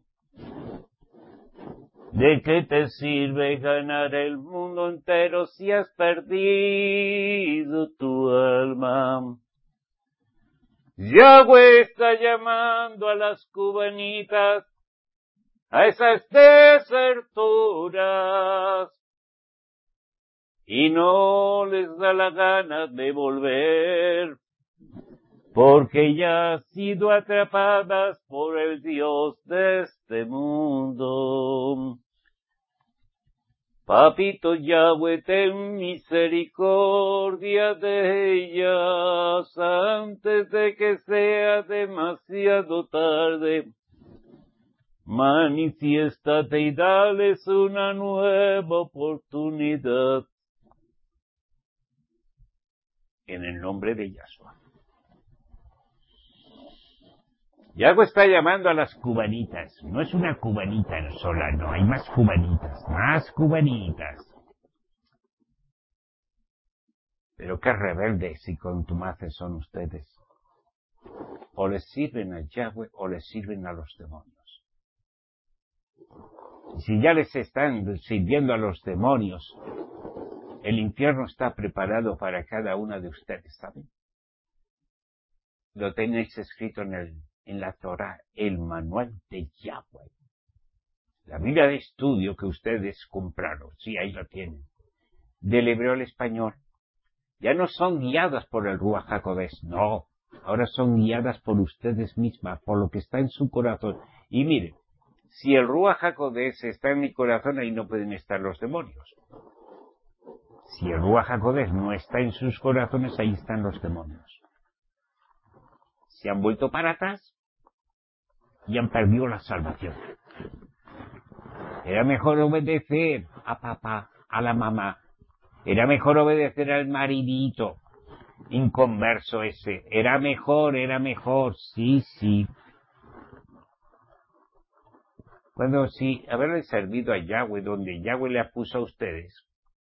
¿De qué te sirve ganar el mundo entero si has perdido tu alma? Yahweh está llamando a las cubanitas, a esas desertoras, y no les da la gana de volver, porque ya han sido atrapadas por el Dios de este mundo. Papito Yahweh, ten misericordia de ellas antes de que sea demasiado tarde. Manifiéstate y dales una nueva oportunidad. En el nombre de Yahshua. Yahweh está llamando a las cubanitas. No es una cubanita sola, no. Hay más cubanitas. Más cubanitas. Pero qué rebeldes y contumaces son ustedes. O les sirven a Yahweh o les sirven a los demonios. Y si ya les están sirviendo a los demonios, el infierno está preparado para cada una de ustedes, ¿saben? Lo tenéis escrito en la Torah, el manual de Yahweh. La Biblia de estudio que ustedes compraron, sí, ahí lo tienen. Del hebreo al español. Ya no son guiadas por el Ruach HaKodesh, no. Ahora son guiadas por ustedes mismas, por lo que está en su corazón. Y miren, si el Ruach HaKodesh está en mi corazón, ahí no pueden estar los demonios. Si el Ruach HaKodesh no está en sus corazones, ahí están los demonios. Se han vuelto para atrás y han perdido la salvación. Era mejor obedecer a papá, a la mamá. Era mejor obedecer al maridito inconverso ese. Era mejor, sí. Cuando sí, haberle servido a Yahweh, donde Yahweh le puso a ustedes.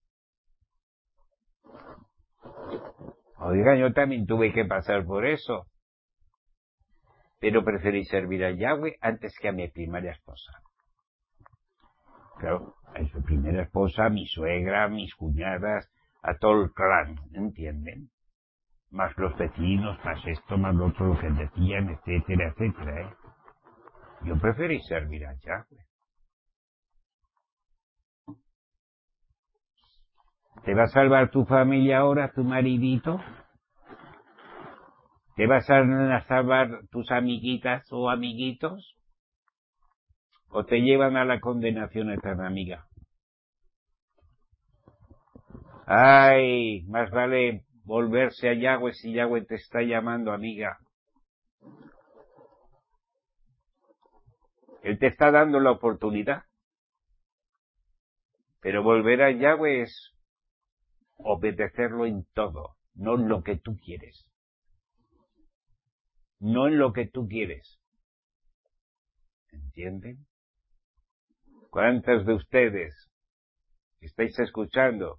Oiga, yo también tuve que pasar por eso. Pero preferí servir a Yahweh antes que a mi primera esposa. Claro, a su primera esposa, a mi suegra, a mis cuñadas, a todo el clan, ¿entienden? Más los vecinos, más esto, más lo otro, lo que decían, etcétera, ¿eh? Yo preferí servir a Yahweh. ¿Te va a salvar tu familia ahora, tu maridito? ¿Te vas a salvar tus amiguitas o amiguitos? ¿O te llevan a la condenación eterna, amiga? Ay, más vale volverse a Yahweh si Yahweh te está llamando, amiga. Él te está dando la oportunidad. Pero volver a Yahweh es obedecerlo en todo, no en lo que tú quieres. No en lo que tú quieres. ¿Entienden? ¿Cuántos de ustedes estáis escuchando?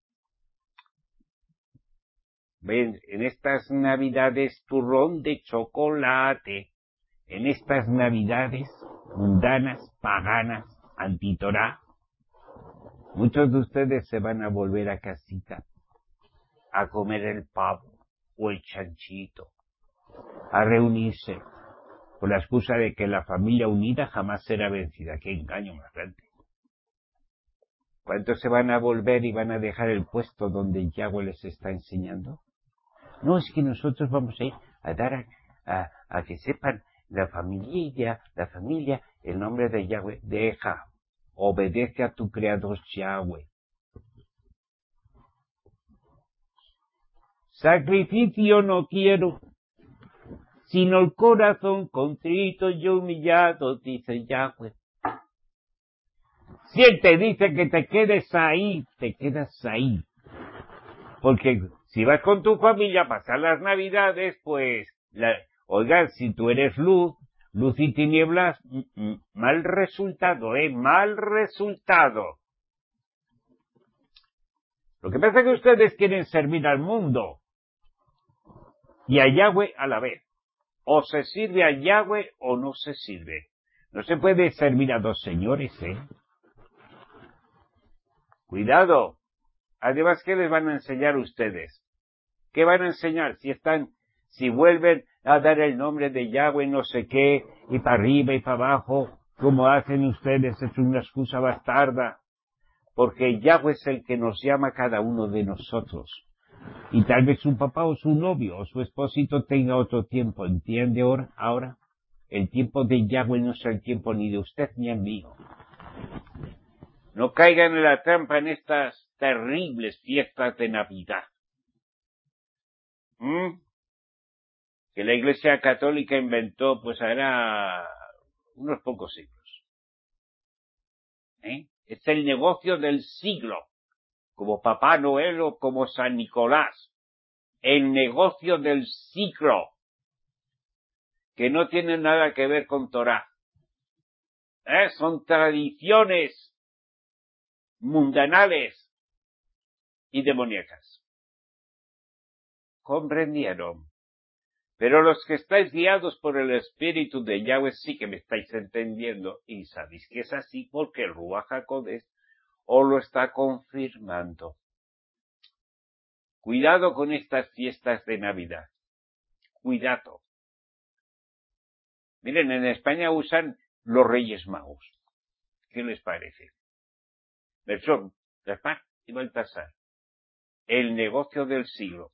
Ven, en estas navidades turrón de chocolate, en estas navidades mundanas, paganas, antitorá, muchos de ustedes se van a volver a casita a comer el pavo o el chanchito, a reunirse con la excusa de que la familia unida jamás será vencida. ¡Qué engaño más grande! ¿Cuántos se van a volver y van a dejar el puesto donde Yahweh les está enseñando? No, es que nosotros vamos a ir a dar a que sepan la familia, el nombre de Yahweh. Deja, obedece a tu Creador Yahweh. Sacrificio no quiero, sino el corazón contrito y humillado, dice Yahweh. Si Él te dice que te quedes ahí, te quedas ahí. Porque si vas con tu familia a pasar las navidades, pues, oiga, si tú eres luz, Luz y tinieblas, mal resultado, mal resultado. Lo que pasa es que ustedes quieren servir al mundo y a Yahweh a la vez. O se sirve a Yahweh o no se sirve. No se puede servir a dos señores, Cuidado. Además, ¿qué les van a enseñar ustedes? ¿Qué van a enseñar si vuelven a dar el nombre de Yahweh no sé qué, y para arriba y para abajo, como hacen ustedes? Es una excusa bastarda. Porque Yahweh es el que nos llama a cada uno de nosotros. Y tal vez su papá o su novio o su esposito tenga otro tiempo. ¿Entiende ahora? El tiempo de Yahweh no es el tiempo ni de usted ni el mío. No caigan en la trampa en estas terribles fiestas de Navidad. Que la Iglesia Católica inventó, pues hará unos pocos siglos. Es el negocio del siglo, como Papá Noel o como San Nicolás. El negocio del siglo, que no tiene nada que ver con Torá. Son tradiciones mundanales y demoníacas. ¿Comprendieron? Pero los que estáis guiados por el Espíritu de Yahweh sí que me estáis entendiendo y sabéis que es así porque el Ruach HaKodesh os lo está confirmando. Cuidado con estas fiestas de Navidad. Cuidado. Miren, en España usan los Reyes Magos. ¿Qué les parece? Melchor, Gaspar y Baltasar. El negocio del siglo.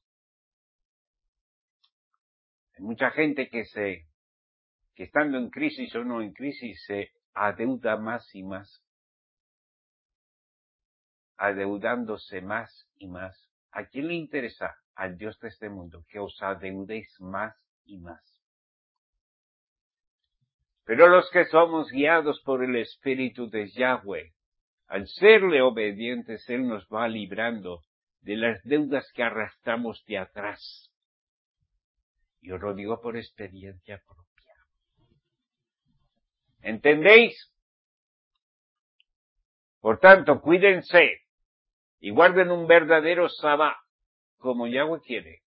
Hay mucha gente que estando en crisis o no en crisis, se adeuda más y más. Adeudándose más y más. ¿A quién le interesa? Al Dios de este mundo, que os adeudéis más y más. Pero los que somos guiados por el Espíritu de Yahweh, al serle obedientes, Él nos va librando de las deudas que arrastramos de atrás. Y os lo digo por experiencia propia. ¿Entendéis? Por tanto, cuídense y guarden un verdadero sabá, como Yahweh quiere.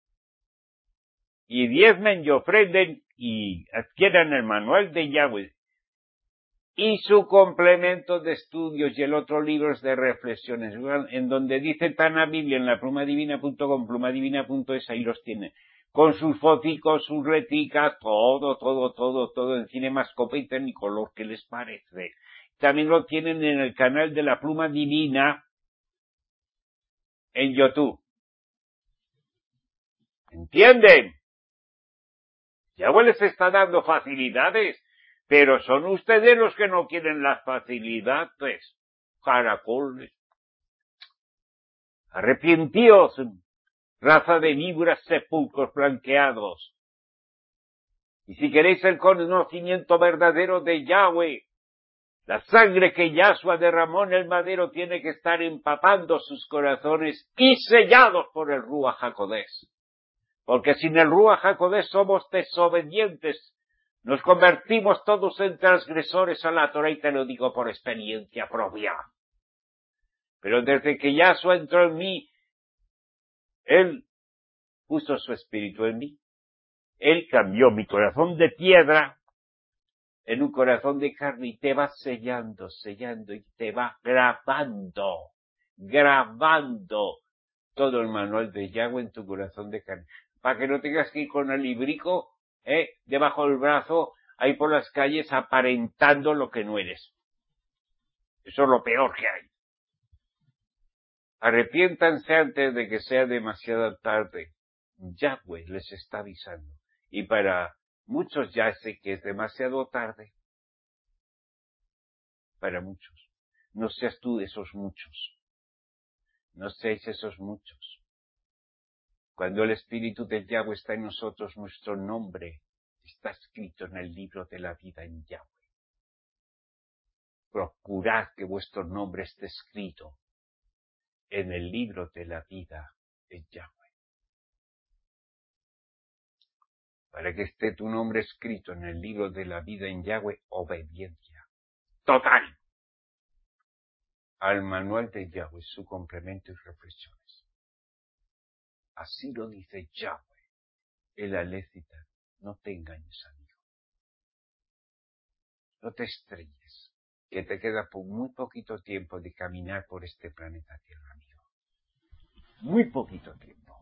Y diezmen y ofrenden y adquieran el manual de Yahweh y su complemento de estudios y el otro libro de reflexiones, en donde dice Tana Biblia en la plumadivina.com, plumadivina.es, ahí los tienen, con sus foticos, sus letricas, todo en cinemascope y tecnicolor, ¿qué les parece? También lo tienen en el canal de la Pluma Divina en YouTube. ¿Entienden? Yahweh les está dando facilidades, pero son ustedes los que no quieren las facilidades. Caracoles. Arrepentíos, raza de víboras, sepulcros blanqueados. Y si queréis el conocimiento verdadero de Yahweh, la sangre que Yahshua derramó en el madero tiene que estar empapando sus corazones y sellados por el Ruach HaKodesh. Porque sin el Ruach HaKodesh somos desobedientes. Nos convertimos todos en transgresores a la Torah y te lo digo por experiencia propia. Pero desde que Yahshua entró en mí, Él puso su espíritu en mí. Él cambió mi corazón de piedra en un corazón de carne y te va sellando y te va grabando todo el manual de Yahweh en tu corazón de carne. Para que no tengas que ir con el librico, debajo del brazo, ahí por las calles aparentando lo que no eres. Eso es lo peor que hay. Arrepiéntanse antes de que sea demasiado tarde. Yahweh les está avisando. Y para muchos ya sé que es demasiado tarde. Para muchos. No seas tú de esos muchos. No seáis esos muchos. Cuando el Espíritu de Yahweh está en nosotros, nuestro nombre está escrito en el libro de la vida en Yahweh. Procurad que vuestro nombre esté escrito en el libro de la vida en Yahweh.
para que esté tu nombre escrito en el libro de la vida en Yahweh, obediencia total al manual de Yahweh, su complemento y reflexiones. Así lo dice Yahweh, el Alecita. No te engañes, amigo. No te estrelles, que te queda por muy poquito tiempo de caminar por este planeta Tierra, amigo. Muy poquito tiempo.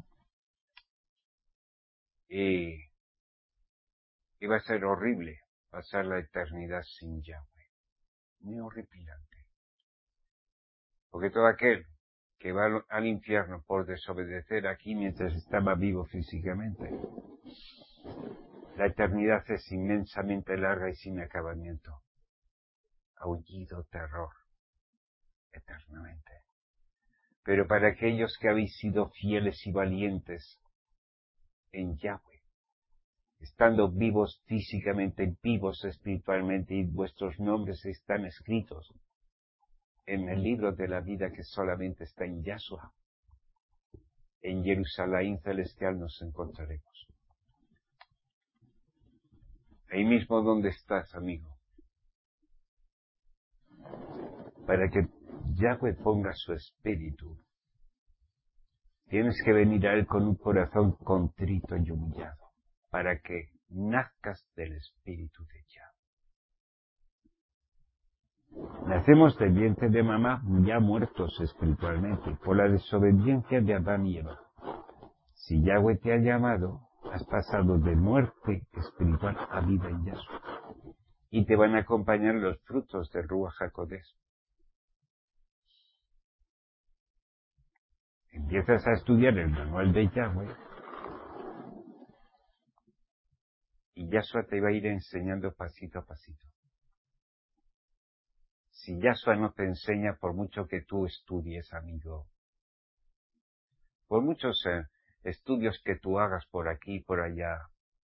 Y va a ser horrible pasar la eternidad sin Yahweh. Muy horripilante. Porque todo aquel que va al infierno por desobedecer aquí mientras estaba vivo físicamente, la eternidad es inmensamente larga y sin acabamiento. Aullido, terror, eternamente. Pero para aquellos que habéis sido fieles y valientes en Yahweh, estando vivos físicamente, vivos espiritualmente, y vuestros nombres están escritos en el libro de la vida que solamente está en Yahshua, en Jerusalén celestial nos encontraremos. Ahí mismo donde estás, amigo, para que Yahweh ponga su espíritu, tienes que venir a Él con un corazón contrito y humillado, para que nazcas del espíritu de Yahweh. Nacemos del vientre de mamá ya muertos espiritualmente por la desobediencia de Adán y Eva. Si Yahweh te ha llamado, has pasado de muerte espiritual a vida en Yahshua. Y te van a acompañar los frutos del Ruach HaKodesh. Empiezas a estudiar el manual de Yahweh y Yahshua te va a ir enseñando pasito a pasito. Si Yahshua no te enseña, por mucho que tú estudies, amigo, por muchos estudios que tú hagas por aquí y por allá,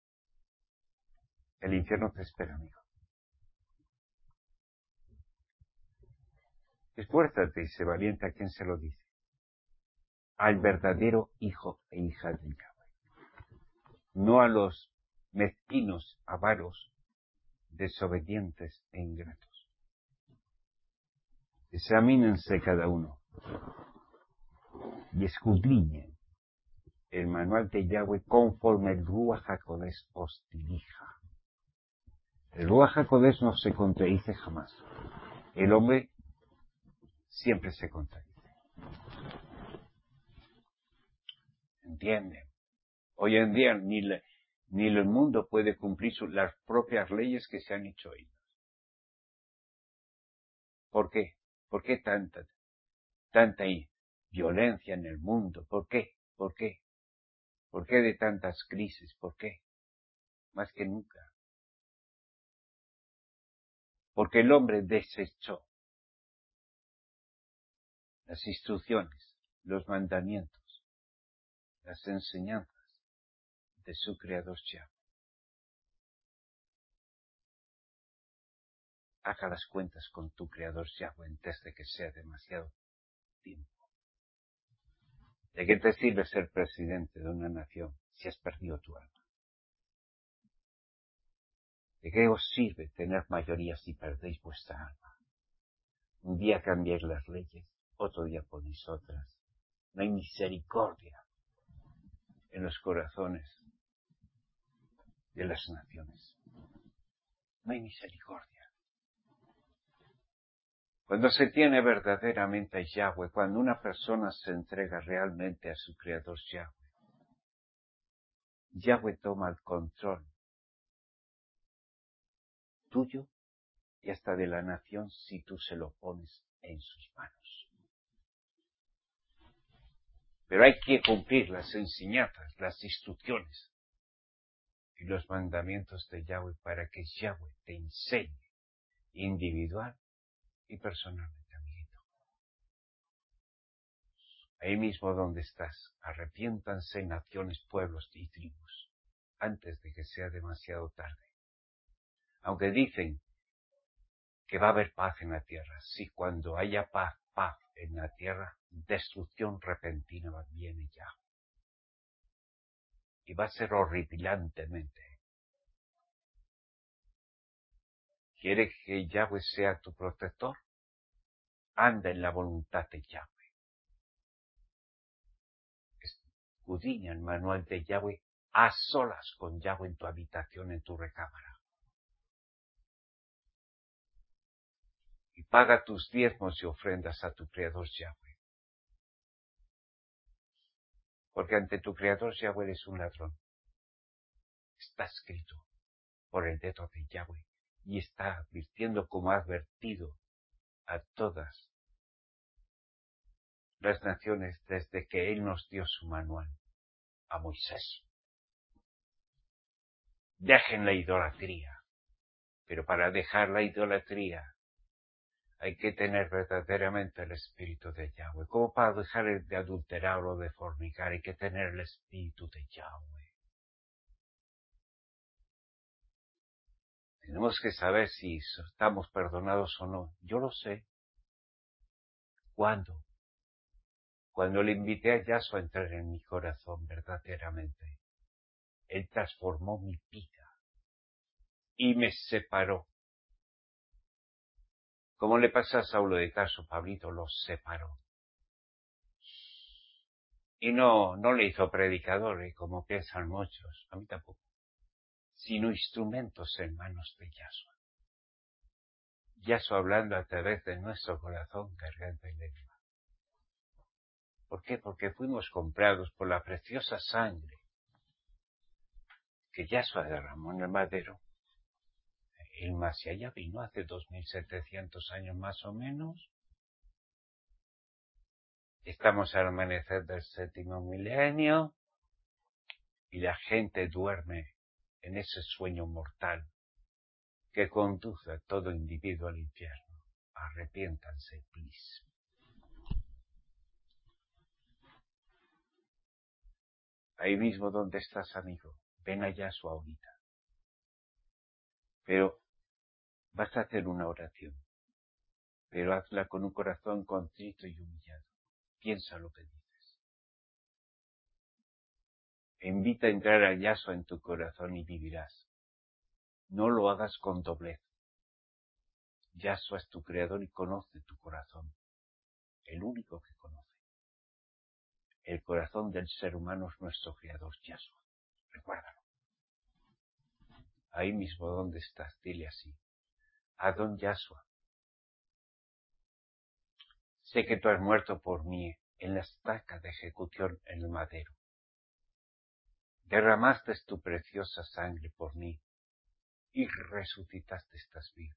el infierno te espera, amigo. Esfuérzate y sé valiente. ¿A quién se lo dice? Al verdadero hijo e hija de Yahweh. No a los mezquinos, avaros, desobedientes e ingratos. Examínense cada uno y escudriñen el manual de Yahweh conforme el Ruach HaKodesh os dirija. El Ruach HaKodesh no se contradice jamás. El hombre siempre se contradice. ¿Entienden? Hoy en día ni el mundo puede cumplir las propias leyes que se han hecho ellos. ¿Por qué? ¿Por qué tanta violencia en el mundo? ¿Por qué? ¿Por qué? ¿Por qué de tantas crisis? ¿Por qué? Más que nunca. Porque el hombre desechó las instrucciones, los mandamientos, las enseñanzas de su Creador Yahweh. Haga las cuentas con tu Creador Yahweh antes de que sea demasiado tiempo. ¿De qué te sirve ser presidente de una nación si has perdido tu alma? ¿De qué os sirve tener mayoría si perdéis vuestra alma? Un día cambiáis las leyes, otro día ponéis otras. No hay misericordia en los corazones de las naciones. No hay misericordia. Cuando se tiene verdaderamente a Yahweh, cuando una persona se entrega realmente a su Creador Yahweh, Yahweh toma el control tuyo y hasta de la nación si tú se lo pones en sus manos. Pero hay que cumplir las enseñanzas, las instrucciones y los mandamientos de Yahweh para que Yahweh te enseñe individual y personalmente, amiguito. Ahí mismo donde estás, arrepiéntanse naciones, pueblos y tribus antes de que sea demasiado tarde. Aunque dicen que va a haber paz en la tierra, sí, cuando haya paz en la tierra, destrucción repentina viene ya. Y va a ser horripilantemente ¿Quieres que Yahweh sea tu protector? Anda en la voluntad de Yahweh. Escudriña el manual de Yahweh a solas con Yahweh en tu habitación, en tu recámara. Y paga tus diezmos y ofrendas a tu Creador Yahweh. Porque ante tu Creador Yahweh eres un ladrón. Está escrito por el dedo de Yahweh y está advirtiendo como ha advertido a todas las naciones desde que Él nos dio su manual a Moisés. Dejen la idolatría, pero para dejar la idolatría hay que tener verdaderamente el espíritu de Yahweh. Como para dejar de adulterar o de fornicar, hay que tener el espíritu de Yahweh. Tenemos que saber si estamos perdonados o no. Yo lo sé. ¿Cuándo? Cuando le invité a Yahshua a entrar en mi corazón verdaderamente. Él transformó mi vida y me separó. Como le pasa a Saulo de Tarso, Pablito los separó. Y no le hizo predicador, como piensan muchos, a mí tampoco, sino instrumentos en manos de Yahshua. Yahshua hablando a través de nuestro corazón, garganta y lengua. ¿Por qué? Porque fuimos comprados por la preciosa sangre que Yahshua derramó en el madero. El Mashiach ya vino hace 2700 años más o menos. Estamos al amanecer del 7º milenio y la gente duerme en ese sueño mortal que conduce a todo individuo al infierno. Arrepiéntanse, please. Ahí mismo donde estás, amigo, ven allá a su ahorita. Pero vas a hacer una oración, pero hazla con un corazón contrito y humillado. Piensa lo que dices. E invita a entrar a Yahshua en tu corazón y vivirás. No lo hagas con doblez. Yahshua es tu creador y conoce tu corazón. El único que conoce. El corazón del ser humano es nuestro creador, Yahshua. Recuérdalo. Ahí mismo donde estás, dile así. Adón Yahshua. Sé que tú has muerto por mí en la estaca de ejecución en el madero. Derramaste tu preciosa sangre por mí y resucitaste estás vivo.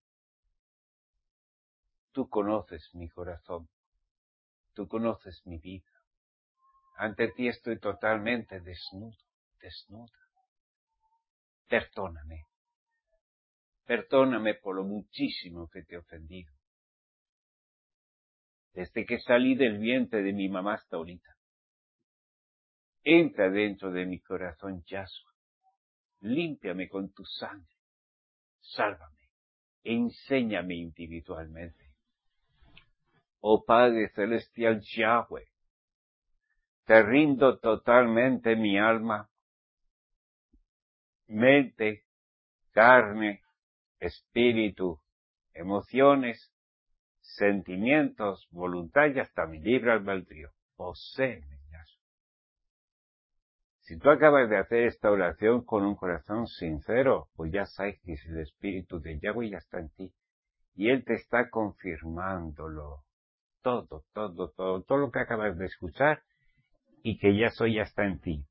Tú conoces mi corazón, tú conoces mi vida. Ante ti estoy totalmente desnudo, desnuda. Perdóname. Perdóname por lo muchísimo que te he ofendido. Desde que salí del vientre de mi mamá hasta ahorita. Entra dentro de mi corazón, Yahshua. Límpiame con tu sangre. Sálvame. Enséñame individualmente. Oh Padre Celestial Yahweh, te rindo totalmente mi alma, mente, carne, espíritu, emociones, sentimientos, voluntad y hasta mi libre albedrío. Poséeme, Yahshua. Si tú acabas de hacer esta oración con un corazón sincero, pues ya sabes que el espíritu de Yahweh ya está en ti. Y Él te está confirmándolo. Todo lo que acabas de escuchar y que ya está en ti.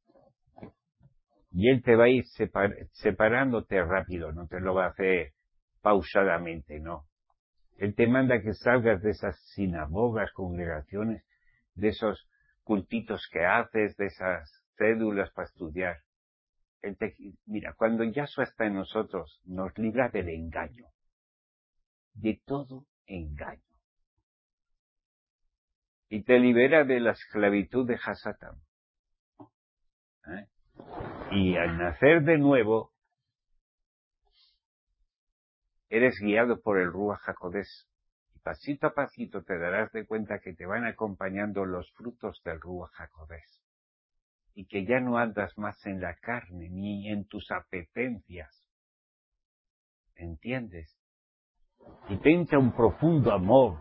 Y Él te va a ir separándote rápido, no te lo va a hacer pausadamente, no. Él te manda que salgas de esas sinagogas, congregaciones, de esos cultitos que haces, de esas cédulas para estudiar. Mira, cuando Yahshua está en nosotros, nos libra del engaño, de todo engaño. Y te libera de la esclavitud de Hasatán. Y al nacer de nuevo, eres guiado por el Ruach HaKodesh. Y pasito a pasito te darás de cuenta que te van acompañando los frutos del Ruach HaKodesh. Y que ya no andas más en la carne, ni en tus apetencias. ¿Entiendes?
y tenta un profundo amor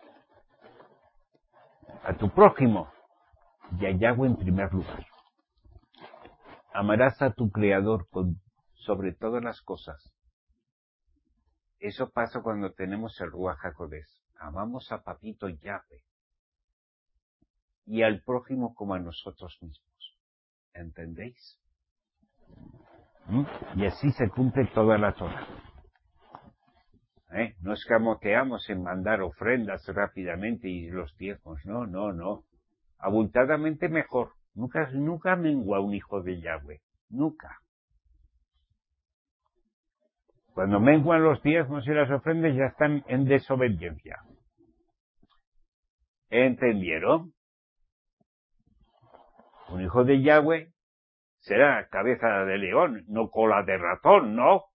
a tu prójimo y a Yahweh en primer lugar. Amarás a tu Creador sobre todas las cosas. Eso pasa cuando tenemos el Ruach HaKodesh. Amamos a Papito Yahweh y al prójimo como a nosotros mismos. ¿Entendéis? Y así se cumple toda la Torah. No escamoteamos en mandar ofrendas rápidamente y los diezmos. No. Abultadamente mejor. Nunca mengua un hijo de Yahweh. Nunca. Cuando menguan los diezmos y las ofrendas ya están en desobediencia. ¿Entendieron? Un hijo de Yahweh será cabeza de león, no cola de ratón, ¿no?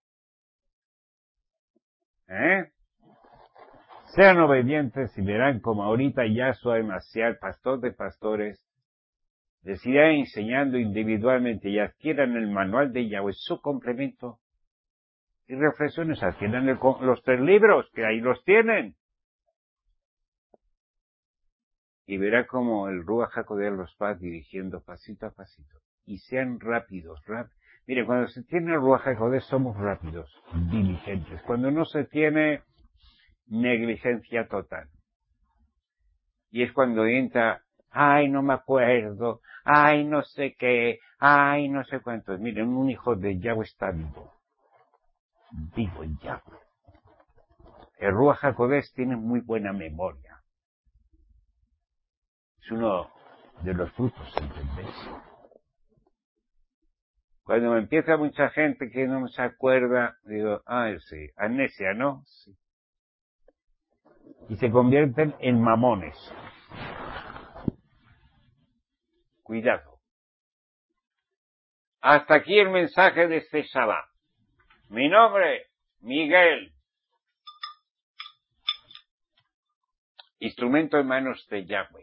Sean obedientes y verán como ahorita Yahshua Emasiel, pastor de pastores, les irá enseñando individualmente y adquieran el manual de Yahweh, su complemento y reflexiones, adquieran los 3 libros, que ahí los tienen. Y verá como el Ruach HaKodesh los va dirigiendo pasito a pasito. Y sean rápidos. Mire, cuando se tiene el Ruach HaKodesh somos rápidos, diligentes. Cuando no se tiene, negligencia total. Y es cuando entra, ay, no me acuerdo, ay, no sé qué, ay, no sé cuántos. Miren, un hijo de Yahweh está vivo. Vivo en Yahweh. El Ruach HaKodesh tiene muy buena memoria. Es uno de los frutos, ¿entendéis? Cuando me empieza mucha gente que no se acuerda, digo, sí, amnesia, ¿no? Sí. Y se convierten en mamones. Cuidado. Hasta aquí el mensaje de este Shabbat. Mi nombre, Miguel. Instrumento en manos de Yahweh.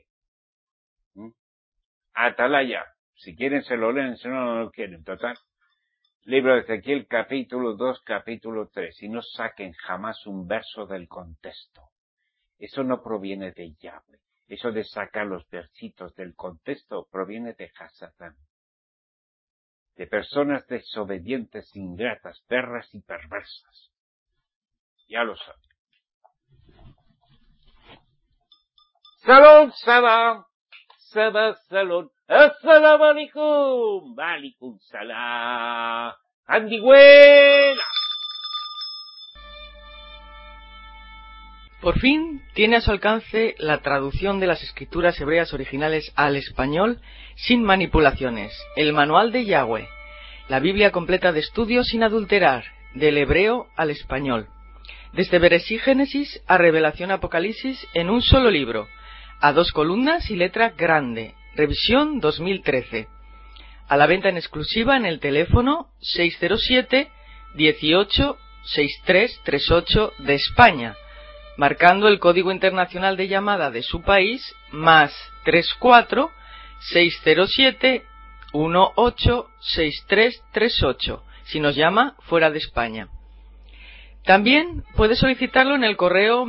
Atalaya. Si quieren se lo leen, si no, no lo quieren. Total. Libro de Ezequiel, capítulo 2, capítulo 3. Y no saquen jamás un verso del contexto. Eso no proviene de Yahweh. Eso de sacar los versitos del contexto proviene de Hasatán. De personas desobedientes, ingratas, perras y perversas. Ya lo saben. Salud, Shabbat. Shabbat, salud. Assalamu alaikum. Alaikum salam. Andigüela.
Por fin tiene a su alcance la traducción de las escrituras hebreas originales al español sin manipulaciones, el Manual de Yahweh, la Biblia completa de estudio sin adulterar, del hebreo al español, desde Bereshit Génesis a Revelación Apocalipsis en un solo libro, a 2 columnas y letra grande, revisión 2013, a la venta en exclusiva en el teléfono 607 18 6338 de España, marcando el código internacional de llamada de su país, más 34 607 18 6338, si nos llama fuera de España. También puede solicitarlo en el correo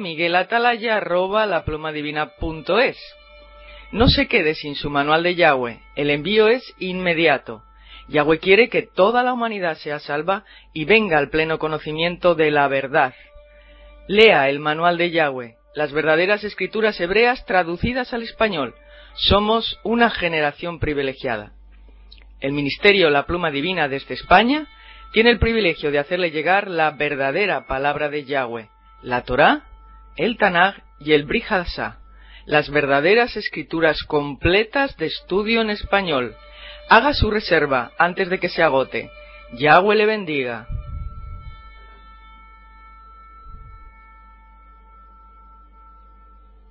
miguelatalaya@laplumadivina.es. No se quede sin su manual de Yahweh, el envío es inmediato. Yahweh quiere que toda la humanidad sea salva y venga al pleno conocimiento de la verdad. Lea el manual de Yahweh, las verdaderas escrituras hebreas traducidas al español. Somos una generación privilegiada. El Ministerio La Pluma Divina desde España tiene el privilegio de hacerle llegar la verdadera palabra de Yahweh, la Torá, el Tanaj y el Brit Hadashah, las verdaderas escrituras completas de estudio en español. Haga su reserva antes de que se agote. Yahweh le bendiga.